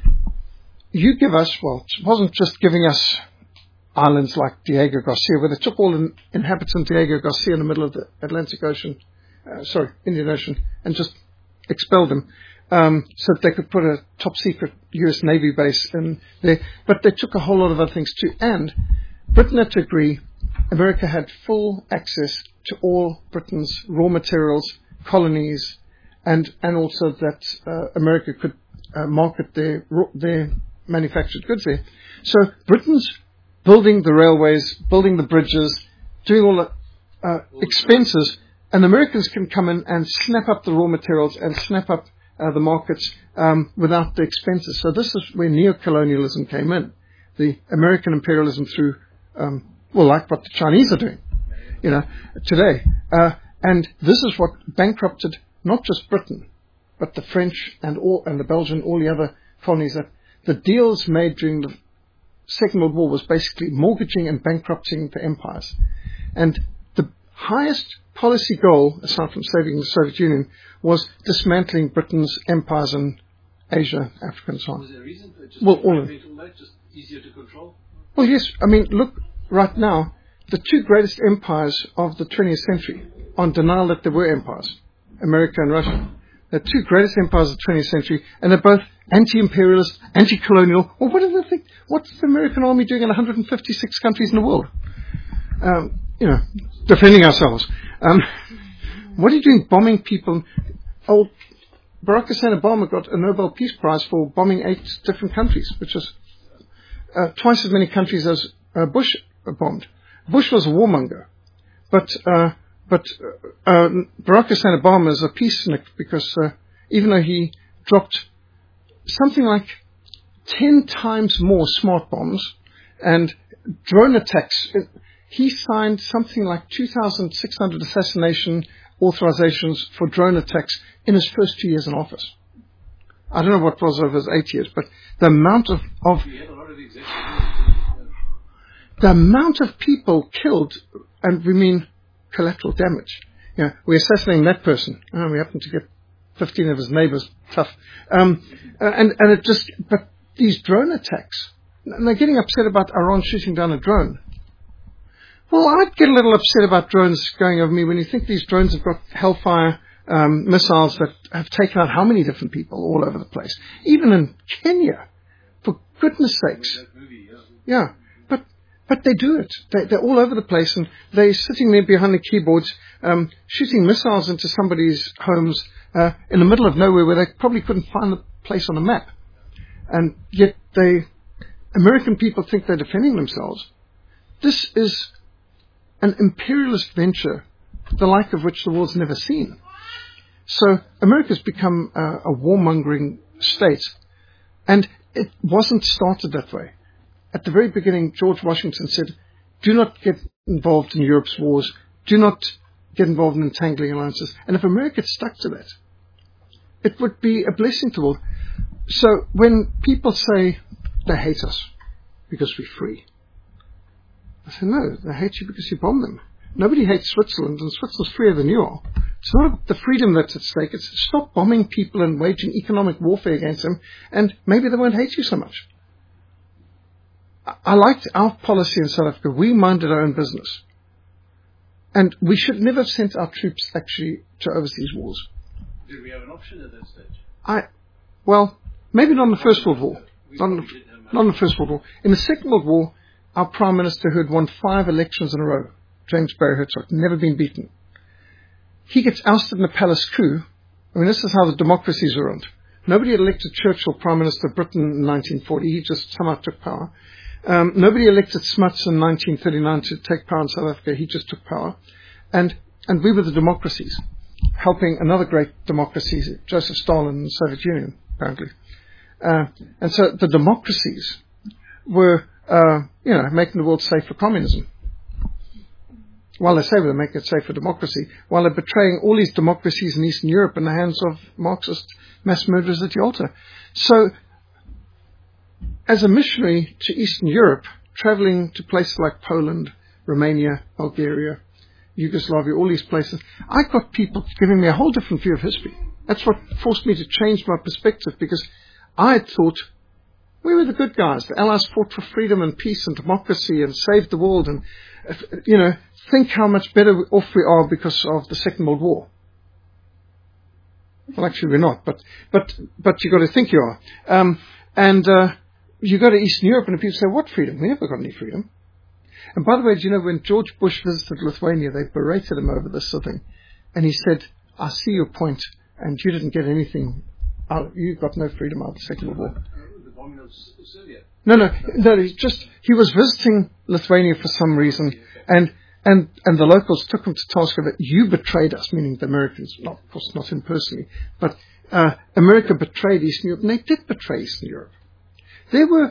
you give us, well, it wasn't just giving us islands like Diego Garcia, where they took all the inhabitants of Diego Garcia in the middle of the Atlantic Ocean, uh, sorry, Indian Ocean, and just expelled them. Um, so that they could put a top-secret U S Navy base in there. But they took a whole lot of other things too. And Britain had to agree, America had full access to all Britain's raw materials, colonies, and and also that uh, America could uh, market their their manufactured goods there. So Britain's building the railways, building the bridges, doing all the uh, expenses, and Americans can come in and snap up the raw materials and snap up Uh, the markets um, without the expenses. So this is where neocolonialism came in. The American imperialism through, um, well, like what the Chinese are doing, you know, today. Uh, and this is what bankrupted not just Britain, but the French and all, and the Belgian, all the other colonies. That the deals made during the Second World War was basically mortgaging and bankrupting the empires. And the highest policy goal, aside from saving the Soviet Union, was dismantling Britain's empires in Asia, Africa, and so on. Was there a reason for it? Just Well, all of that, just easier to control? Well, yes. I mean, look, right now, the two greatest empires of the twentieth century, on denial that there were empires, America and Russia. The two greatest empires of the twentieth century, and they're both anti-imperialist, anti-colonial. Well, what do they think? What's the American army doing in one hundred fifty-six countries in the world? Um, you know, defending ourselves. Um, what are you doing bombing people? Old Barack Hussein Obama got a Nobel Peace Prize for bombing eight different countries, which is uh, twice as many countries as uh, Bush bombed. Bush was a warmonger, but uh, but uh, uh, Barack Hussein Obama is a peacenik because uh, even though he dropped something like ten times more smart bombs and drone attacks, he signed something like two thousand six hundred assassination authorizations for drone attacks in his first two years in office. I don't know what was over his eight years, but the amount of, of the amount of people killed, and we mean collateral damage. You know, we're assassinating that person. Oh, we happen to get fifteen of his neighbors. Tough. Um, and, and it just, but these drone attacks, and they're getting upset about Iran shooting down a drone. Well, I'd get a little upset about drones going over me when you think these drones have got Hellfire um, missiles that have taken out how many different people all over the place. Even in Kenya, for goodness sakes. Yeah, but but they do it. They, they're all over the place, and they're sitting there behind the keyboards, um, shooting missiles into somebody's homes uh, in the middle of nowhere where they probably couldn't find the place on the map. And yet they, American people think they're defending themselves. This is an imperialist venture, the like of which the world's never seen. So America's become uh, a warmongering state, and it wasn't started that way. At the very beginning, George Washington said, do not get involved in Europe's wars, do not get involved in entangling alliances. And if America had stuck to that, it would be a blessing to the world. So when people say they hate us because we're free, I say, no, they hate you because you bomb them. Nobody hates Switzerland, and Switzerland's freer than you are. It's not the freedom that's at stake. It's stop bombing people and waging economic warfare against them, and maybe they won't hate you so much. I, I liked our policy in South Africa. We minded our own business. And we should never have sent our troops actually to overseas wars. Did we have an option at that stage? I, well, maybe not in the First World War. Not in the, not in the First World War. In the Second World War, our Prime Minister, who had won five elections in a row, James Barry Hertzog, never been beaten. He gets ousted in a palace coup. I mean, this is how the democracies were run. Nobody had elected Churchill Prime Minister of Britain in nineteen forty. He just somehow took power. Um, nobody elected Smuts in nineteen thirty-nine to take power in South Africa. He just took power. And, and we were the democracies, helping another great democracy, Joseph Stalin in the Soviet Union, apparently. Uh, and so the democracies were Uh, you know, making the world safe for communism. While they say they're making it safe for democracy, while they're betraying all these democracies in Eastern Europe in the hands of Marxist mass murderers at Yalta. So, as a missionary to Eastern Europe, traveling to places like Poland, Romania, Bulgaria, Yugoslavia, all these places, I got people giving me a whole different view of history. That's what forced me to change my perspective, because I had thought we were the good guys. The Allies fought for freedom and peace and democracy and saved the world. And, you know, think how much better off we are because of the Second World War. Well, actually, we're not, but but but you got to think you are. Um, and uh, you go to Eastern Europe, and people say, "What freedom? We never got any freedom." And by the way, do you know when George Bush visited Lithuania, they berated him over this sort of thing, and he said, "I see your point, and you didn't get anything. Out, you got no freedom out of the Second World War." No, no, no. He just he was visiting Lithuania for some reason, and and and the locals took him to task of it. You betrayed us, meaning the Americans. Not, of course, not him personally, but uh, America betrayed Eastern Europe, and they did betray Eastern Europe. There were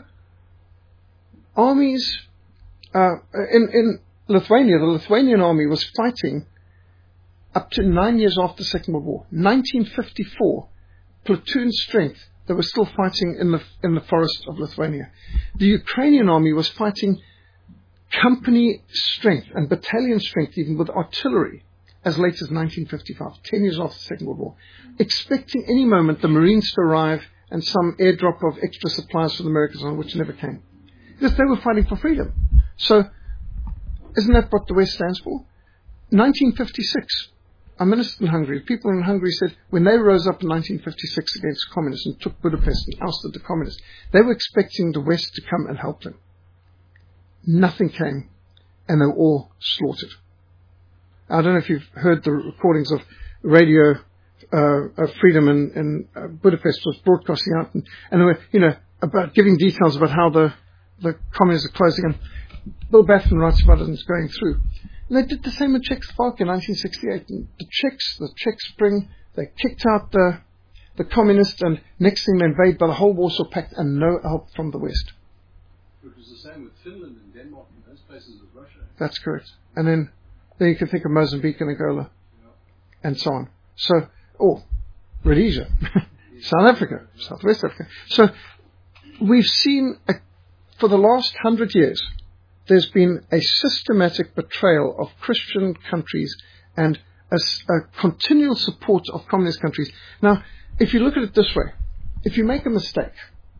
armies uh, in in Lithuania. The Lithuanian army was fighting up to nine years after the Second World War. nineteen fifty-four, platoon strength They were still fighting in the in the forest of Lithuania. The Ukrainian army was fighting company strength and battalion strength, even with artillery, as late as nineteen fifty-five, ten years after the Second World War, expecting any moment the Marines to arrive and some airdrop of extra supplies for the Americans, on which never came. Because they were fighting for freedom. So, isn't that what the West stands for? nineteen fifty-six, a minister in Hungary, people in Hungary said, when they rose up in nineteen fifty-six against communists and took Budapest and ousted the communists, they were expecting the West to come and help them. Nothing came, and they were all slaughtered. I don't know if you've heard the recordings of Radio uh, of Freedom in, in uh, Budapest was broadcasting out, and, and they were, you know, about giving details about how the, the communists are closing, and Bill Baffin writes about it and it's going through. And they did the same in Czechoslovakia in nineteen sixty-eight. And the Czechs, the Czech Spring, they kicked out the the communists, and next thing they invaded by the whole Warsaw Pact and no help from the West. It was the same with Finland and Denmark and those places with Russia. That's correct. And then, then you can think of Mozambique and Angola, yeah, and so on. So, oh, Rhodesia, South Africa, Southwest Africa. So we've seen, a, for the last hundred years, there's been a systematic betrayal of Christian countries and a, a continual support of communist countries. Now, if you look at it this way, if you make a mistake,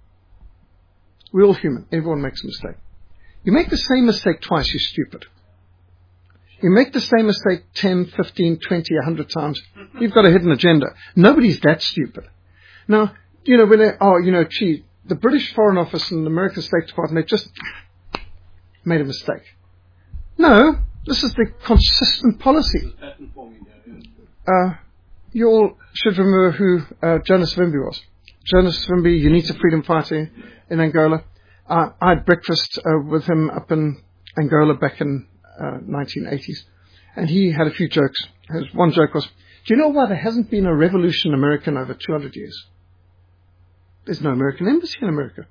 we're all human. Everyone makes a mistake. You make the same mistake twice, you're stupid. You make the same mistake ten, fifteen, twenty, one hundred times, you've got a hidden agenda. Nobody's that stupid. Now, you know, when they, oh, you know, gee, the British Foreign Office and the American State Department, they just made a mistake. No, this is the consistent policy. Uh, you all should remember who uh, Jonas Savimbi was. Jonas Savimbi, UNITA freedom fighter in Angola. Uh, I had breakfast uh, with him up in Angola back in uh, nineteen eighties, and he had a few jokes. His one joke was, do you know why there hasn't been a revolution in America in over two hundred years? There's no American embassy in America.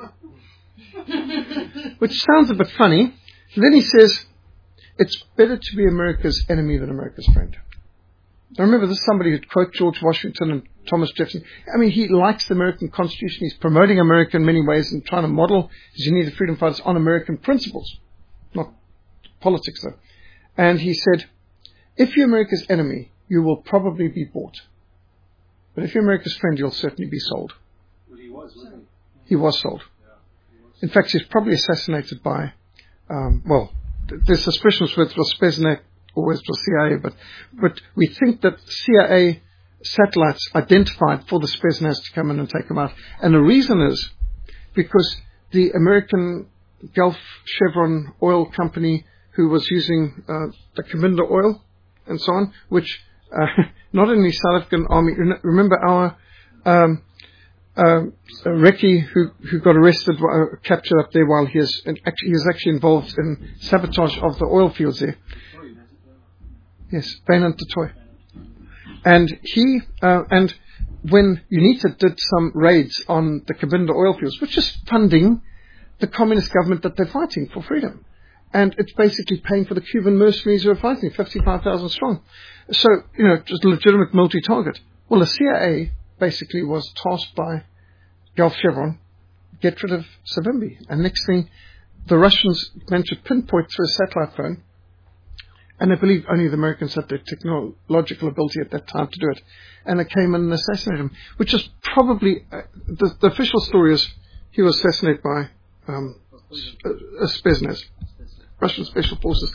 Which sounds a bit funny. And then he says, it's better to be America's enemy than America's friend. Now remember, this is somebody who'd quote George Washington and Thomas Jefferson. I mean, he likes the American Constitution. He's promoting America in many ways and trying to model his Unity Freedom Fighters on American principles. Not politics, though. And he said, if you're America's enemy, you will probably be bought. But if you're America's friend, you'll certainly be sold. Well, he was, wasn't he? He was sold. In fact, he was probably assassinated by, um, well, th- there's suspicions whether it was Spetsnaz or whether it was C I A, but, but we think that C I A satellites identified for the Spetsnaz to come in and take him out. And the reason is because the American Gulf Chevron oil company, who was using uh, the Cabinda oil and so on, which uh, not only South African Army, remember our um, Uh, uh, Recce, who who got arrested, uh, captured up there while he is actually he is actually involved in sabotage of the oil fields there. Yes, Bainant du Toit. And he uh, and when UNITA did some raids on the Cabinda oil fields, which is funding the communist government that they're fighting for freedom, and it's basically paying for the Cuban mercenaries who are fighting, fifty-five thousand strong. So you know, just a legitimate multi-target. Well, the C I A basically was tasked by Gulf Chevron, get rid of Savimbi. And next thing, the Russians managed to pinpoint through a satellite phone, and I believe only the Americans had the technological ability at that time to do it, and they came and assassinated him, which is probably, uh, the, the official story is he was assassinated by um, a Spetsnaz, Russian Special Forces.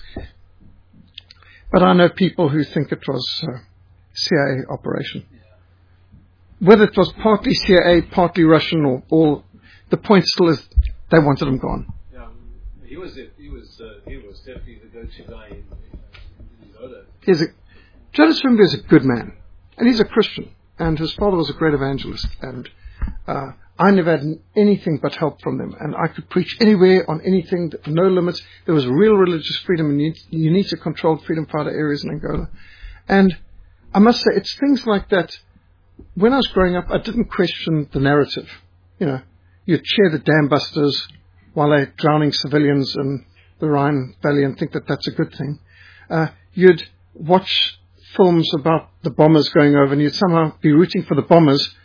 But I know people who think it was a C I A operation. Whether it was partly C I A, partly Russian, or all, the point still is they wanted him gone. Yeah, he was it. He was uh, he was definitely the go-to guy in, in Angola. He's a Jonas Savimbi is a good man, and he's a Christian, and his father was a great evangelist, and uh, I never had anything but help from them, and I could preach anywhere on anything, no limits. There was real religious freedom, and UNITA controlled freedom fighter areas in Angola, and I must say it's things like that. When I was growing up, I didn't question the narrative. You know, you'd cheer the dam busters while they're drowning civilians in the Rhine Valley and think that that's a good thing. Uh, you'd watch films about the bombers going over, and you'd somehow be rooting for the bombers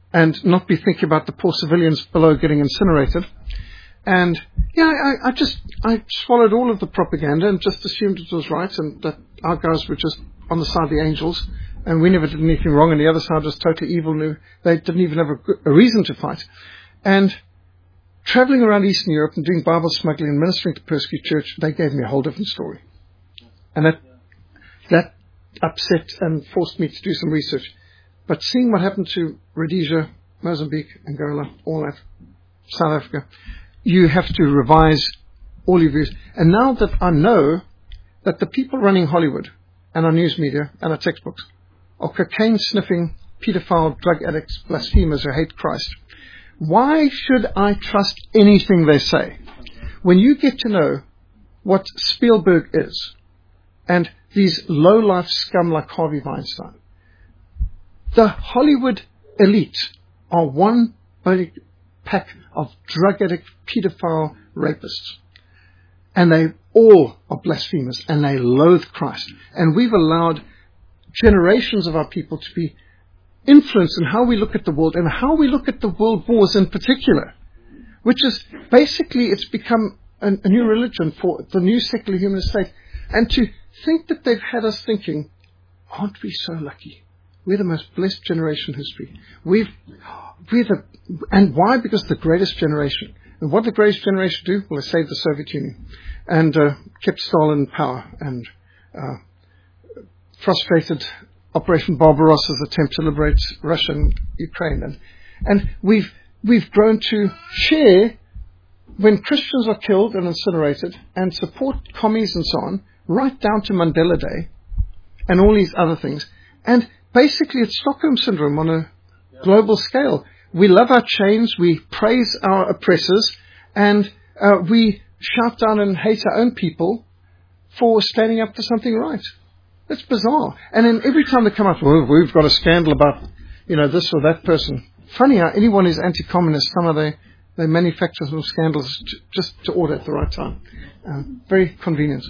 and not be thinking about the poor civilians below getting incinerated. And yeah, I, I just I swallowed all of the propaganda and just assumed it was right, and that our guys were just on the side of the angels, and we never did anything wrong, and the other side was totally evil. Knew they didn't even have a, a reason to fight. And traveling around Eastern Europe and doing Bible smuggling and ministering to persecuted church, they gave me a whole different story, and that that upset and forced me to do some research. But seeing what happened to Rhodesia, Mozambique, Angola, all that, South Africa, you have to revise all your views. And now that I know that the people running Hollywood and our news media and our textbooks are cocaine-sniffing, pedophile, drug addicts, blasphemers who hate Christ, why should I trust anything they say? When you get to know what Spielberg is and these low-life scum like Harvey Weinstein, the Hollywood elite are one big pack of drug addict, pedophile rapists. And they all are blasphemers, and they loathe Christ. And we've allowed generations of our people to be influenced in how we look at the world, and how we look at the world wars in particular, which is basically, it's become a, a new religion for the new secular humanist state. And to think that they've had us thinking, aren't we so lucky? We're the most blessed generation in history. We've, we're the, and why? Because the greatest generation. And what did the greatest generation do? Well, they saved the Soviet Union and uh, kept Stalin in power and uh, frustrated Operation Barbarossa's attempt to liberate Russia and Ukraine. And, and we've we've grown to share when Christians are killed and incinerated, and support commies and so on, right down to Mandela Day and all these other things. And basically, it's Stockholm Syndrome on a global scale. We love our chains, we praise our oppressors, and uh, we shout down and hate our own people for standing up for something right. It's bizarre. And then every time they come up, well, we've got a scandal about, you know, this or that person. Funny how anyone who's anti-communist, somehow they, they manufacture some scandals to, just to order at the right time. Uh, very convenient.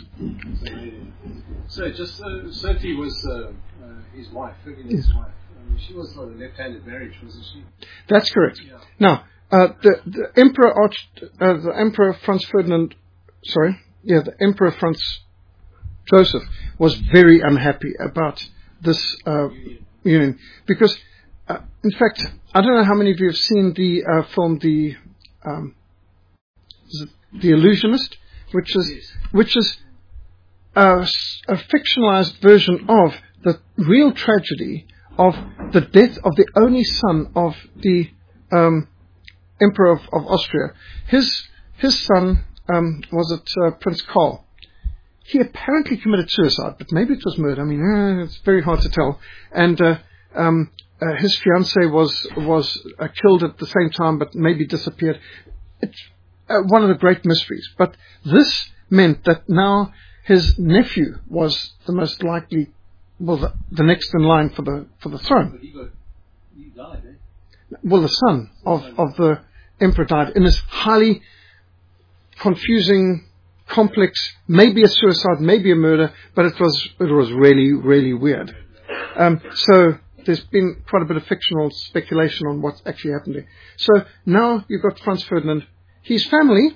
So, just uh, Sophie was uh, uh, his wife, Ferdinand's yes. wife. I mean, she was not a left-handed marriage, wasn't she? That's correct. Yeah. Now, uh, the, the Emperor Arch, uh, the Emperor Franz Ferdinand, sorry, yeah, the Emperor Franz Joseph was very unhappy about this uh, union. union because, uh, in fact, I don't know how many of you have seen the uh, film The um, is it The Illusionist, which is yes. which is a, a fictionalized version of the real tragedy of the death of the only son of the um, Emperor of, of Austria. His his son um, was it uh, Prince Karl. He apparently committed suicide, but maybe it was murder. I mean, uh, it's very hard to tell. And uh, um, uh, his fiancée was was uh, killed at the same time, but maybe disappeared. It's uh, one of the great mysteries. But this meant that now his nephew was the most likely, well, the, the next in line for the for the throne. But he got, he died, eh? Well, the son of, of the emperor died in this highly confusing, complex, maybe a suicide, maybe a murder, but it was it was really, really weird. Um, so there's been quite a bit of fictional speculation on what actually happened there. So now you've got Franz Ferdinand, his family,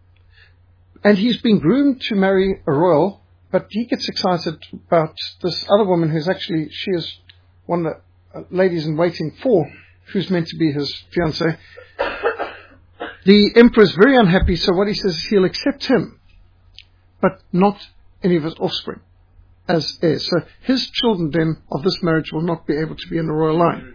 and he's been groomed to marry a royal, but he gets excited about this other woman who's actually, she is one of the ladies in waiting for, who's meant to be his fiancée. The emperor's very unhappy, so what he says is he'll accept him, but not any of his offspring as heirs. So his children then of this marriage will not be able to be in the royal line.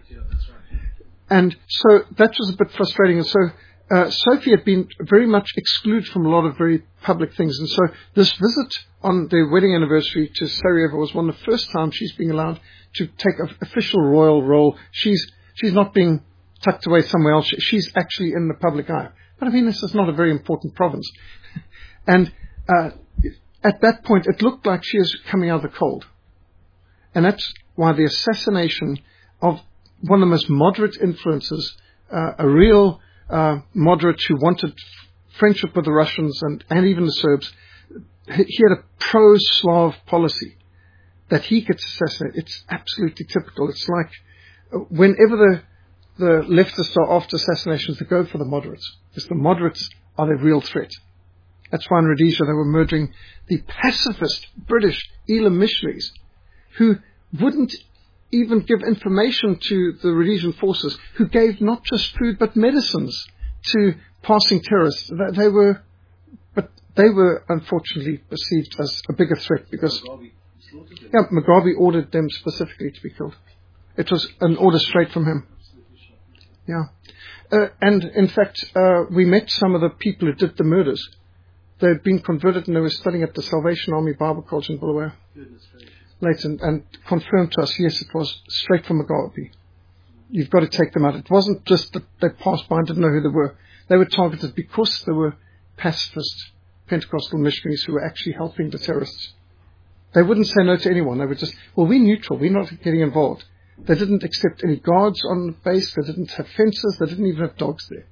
And so that was a bit frustrating. And so uh, Sophie had been very much excluded from a lot of very public things. And so this visit on their wedding anniversary to Sarajevo was one of the first times she's being allowed to take an official royal role. She's she's not being tucked away somewhere else. She's actually in the public eye. But I mean, this is not a very important province. And uh, at that point, it looked like she was coming out of the cold. And that's why the assassination of one of the most moderate influences, uh, a real uh, moderate who wanted friendship with the Russians and, and even the Serbs, he had a pro-Slav policy that he gets assassinated. It's absolutely typical. It's like whenever the the leftists are after assassinations, they go for the moderates, because the moderates are the real threat. That's why in Rhodesia they were murdering the pacifist British Elam missionaries who wouldn't even give information to the Rhodesian forces, who gave not just food but medicines to passing terrorists. They were, but they were unfortunately perceived as a bigger threat because yeah, Mugabe ordered them specifically to be killed. It was an order straight from him. Yeah, uh, and in fact, uh, we met some of the people who did the murders. They had been converted and they were studying at the Salvation Army Bible College in Bulawayo. Later, and, and confirmed to us, yes, it was straight from Mugabe. You've got to take them out. It wasn't just that they passed by and didn't know who they were. They were targeted because they were pacifist Pentecostal missionaries who were actually helping the terrorists. They wouldn't say no to anyone. They were just, well, we're neutral. We're not getting involved. They didn't accept any guards on the base. They didn't have fences. They didn't even have dogs there.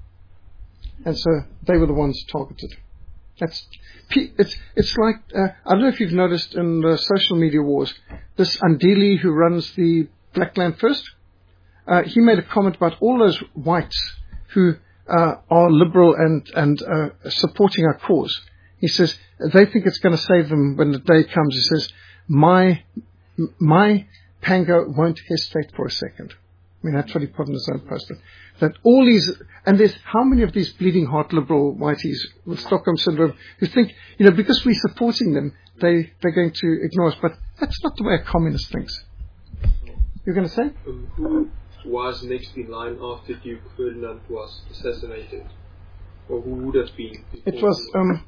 And so they were the ones targeted. That's, it's, it's like, uh, I don't know if you've noticed in the social media wars, this Andili who runs the Blackland First, uh, he made a comment about all those whites who uh, are liberal and, and uh, supporting our cause. He says, they think it's going to save them when the day comes. He says, my, my Pango won't hesitate for a second. I mean, that's what he put in his own poster. That all these, and there's how many of these bleeding heart liberal whiteys with Stockholm Syndrome who think, you know, because we're supporting them, they, they're going to ignore us. But that's not the way a communist thinks. You're going to say? Um, who was next in line after Duke Ferdinand was assassinated? Or who would have been? It was, um,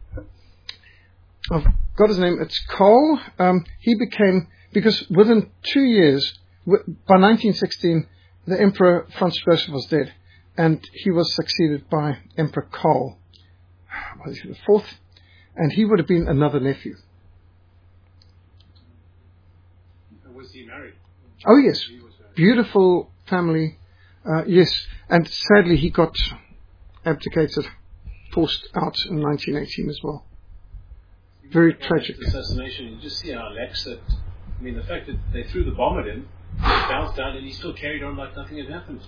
I've got his name, it's Karl. Um, he became, because within two years, by nineteen sixteen, the Emperor Franz Joseph was dead, and he was succeeded by Emperor Karl, was he the fourth, and he would have been another nephew. Was he married? Oh yes, beautiful family, uh, yes, and sadly he got abdicated, forced out in nineteen eighteen as well. Very tragic. Assassination, you just see how lax that, I mean, the fact that they threw the bomb at him, bounced down, and he still carried on like nothing had happened.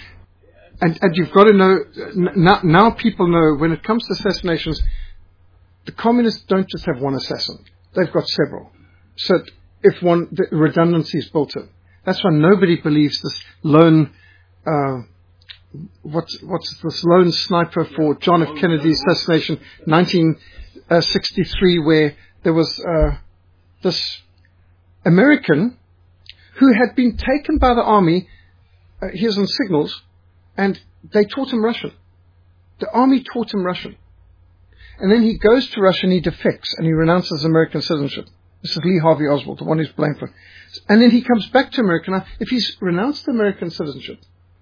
And, and you've got to know, now, now people know, when it comes to assassinations, the communists don't just have one assassin. They've got several. So if one, the redundancy is built in. That's why nobody believes this lone, uh, what's, what's this lone sniper for John F. Kennedy's assassination, nineteen sixty-three, where there was uh, this American who had been taken by the army, uh, he was on signals, and they taught him Russian. The army taught him Russian. And then he goes to Russia and he defects and he renounces American citizenship. This is Lee Harvey Oswald, the one who's blamed for it. And then he comes back to America. Now, if he's renounced American citizenship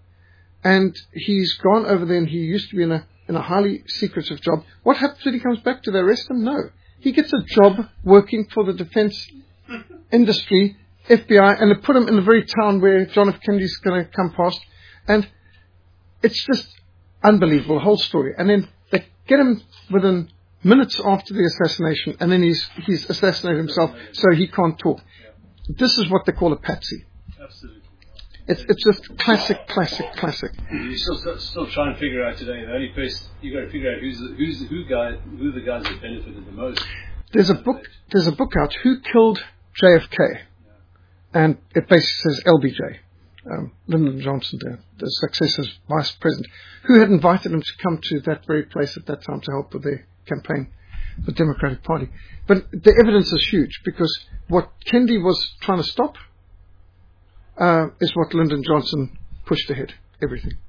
and he's gone over there and he used to be in a, in a highly secretive job, what happens when he comes back? Do they arrest him? No. He gets a job working for the defense industry, F B I, and they put him in the very town where John F. Kennedy's going to come past. And it's just unbelievable, the whole story. And then they get him within minutes after the assassination, and then he's he's assassinated himself, so he can't talk. This is what they call a patsy. Absolutely. It's it's just classic, classic, classic. You still, still still trying to figure out today. The only person you got to figure out who's the, who's the, who guy who the guys that benefited the most. There's a book. There's a book out. Who killed J F K? And it basically says L B J, um, Lyndon Johnson, the, the successor's vice president, who had invited him to come to that very place at that time to help with their campaign, the Democratic Party. But the evidence is huge, because what Kennedy was trying to stop uh, is what Lyndon Johnson pushed ahead, everything.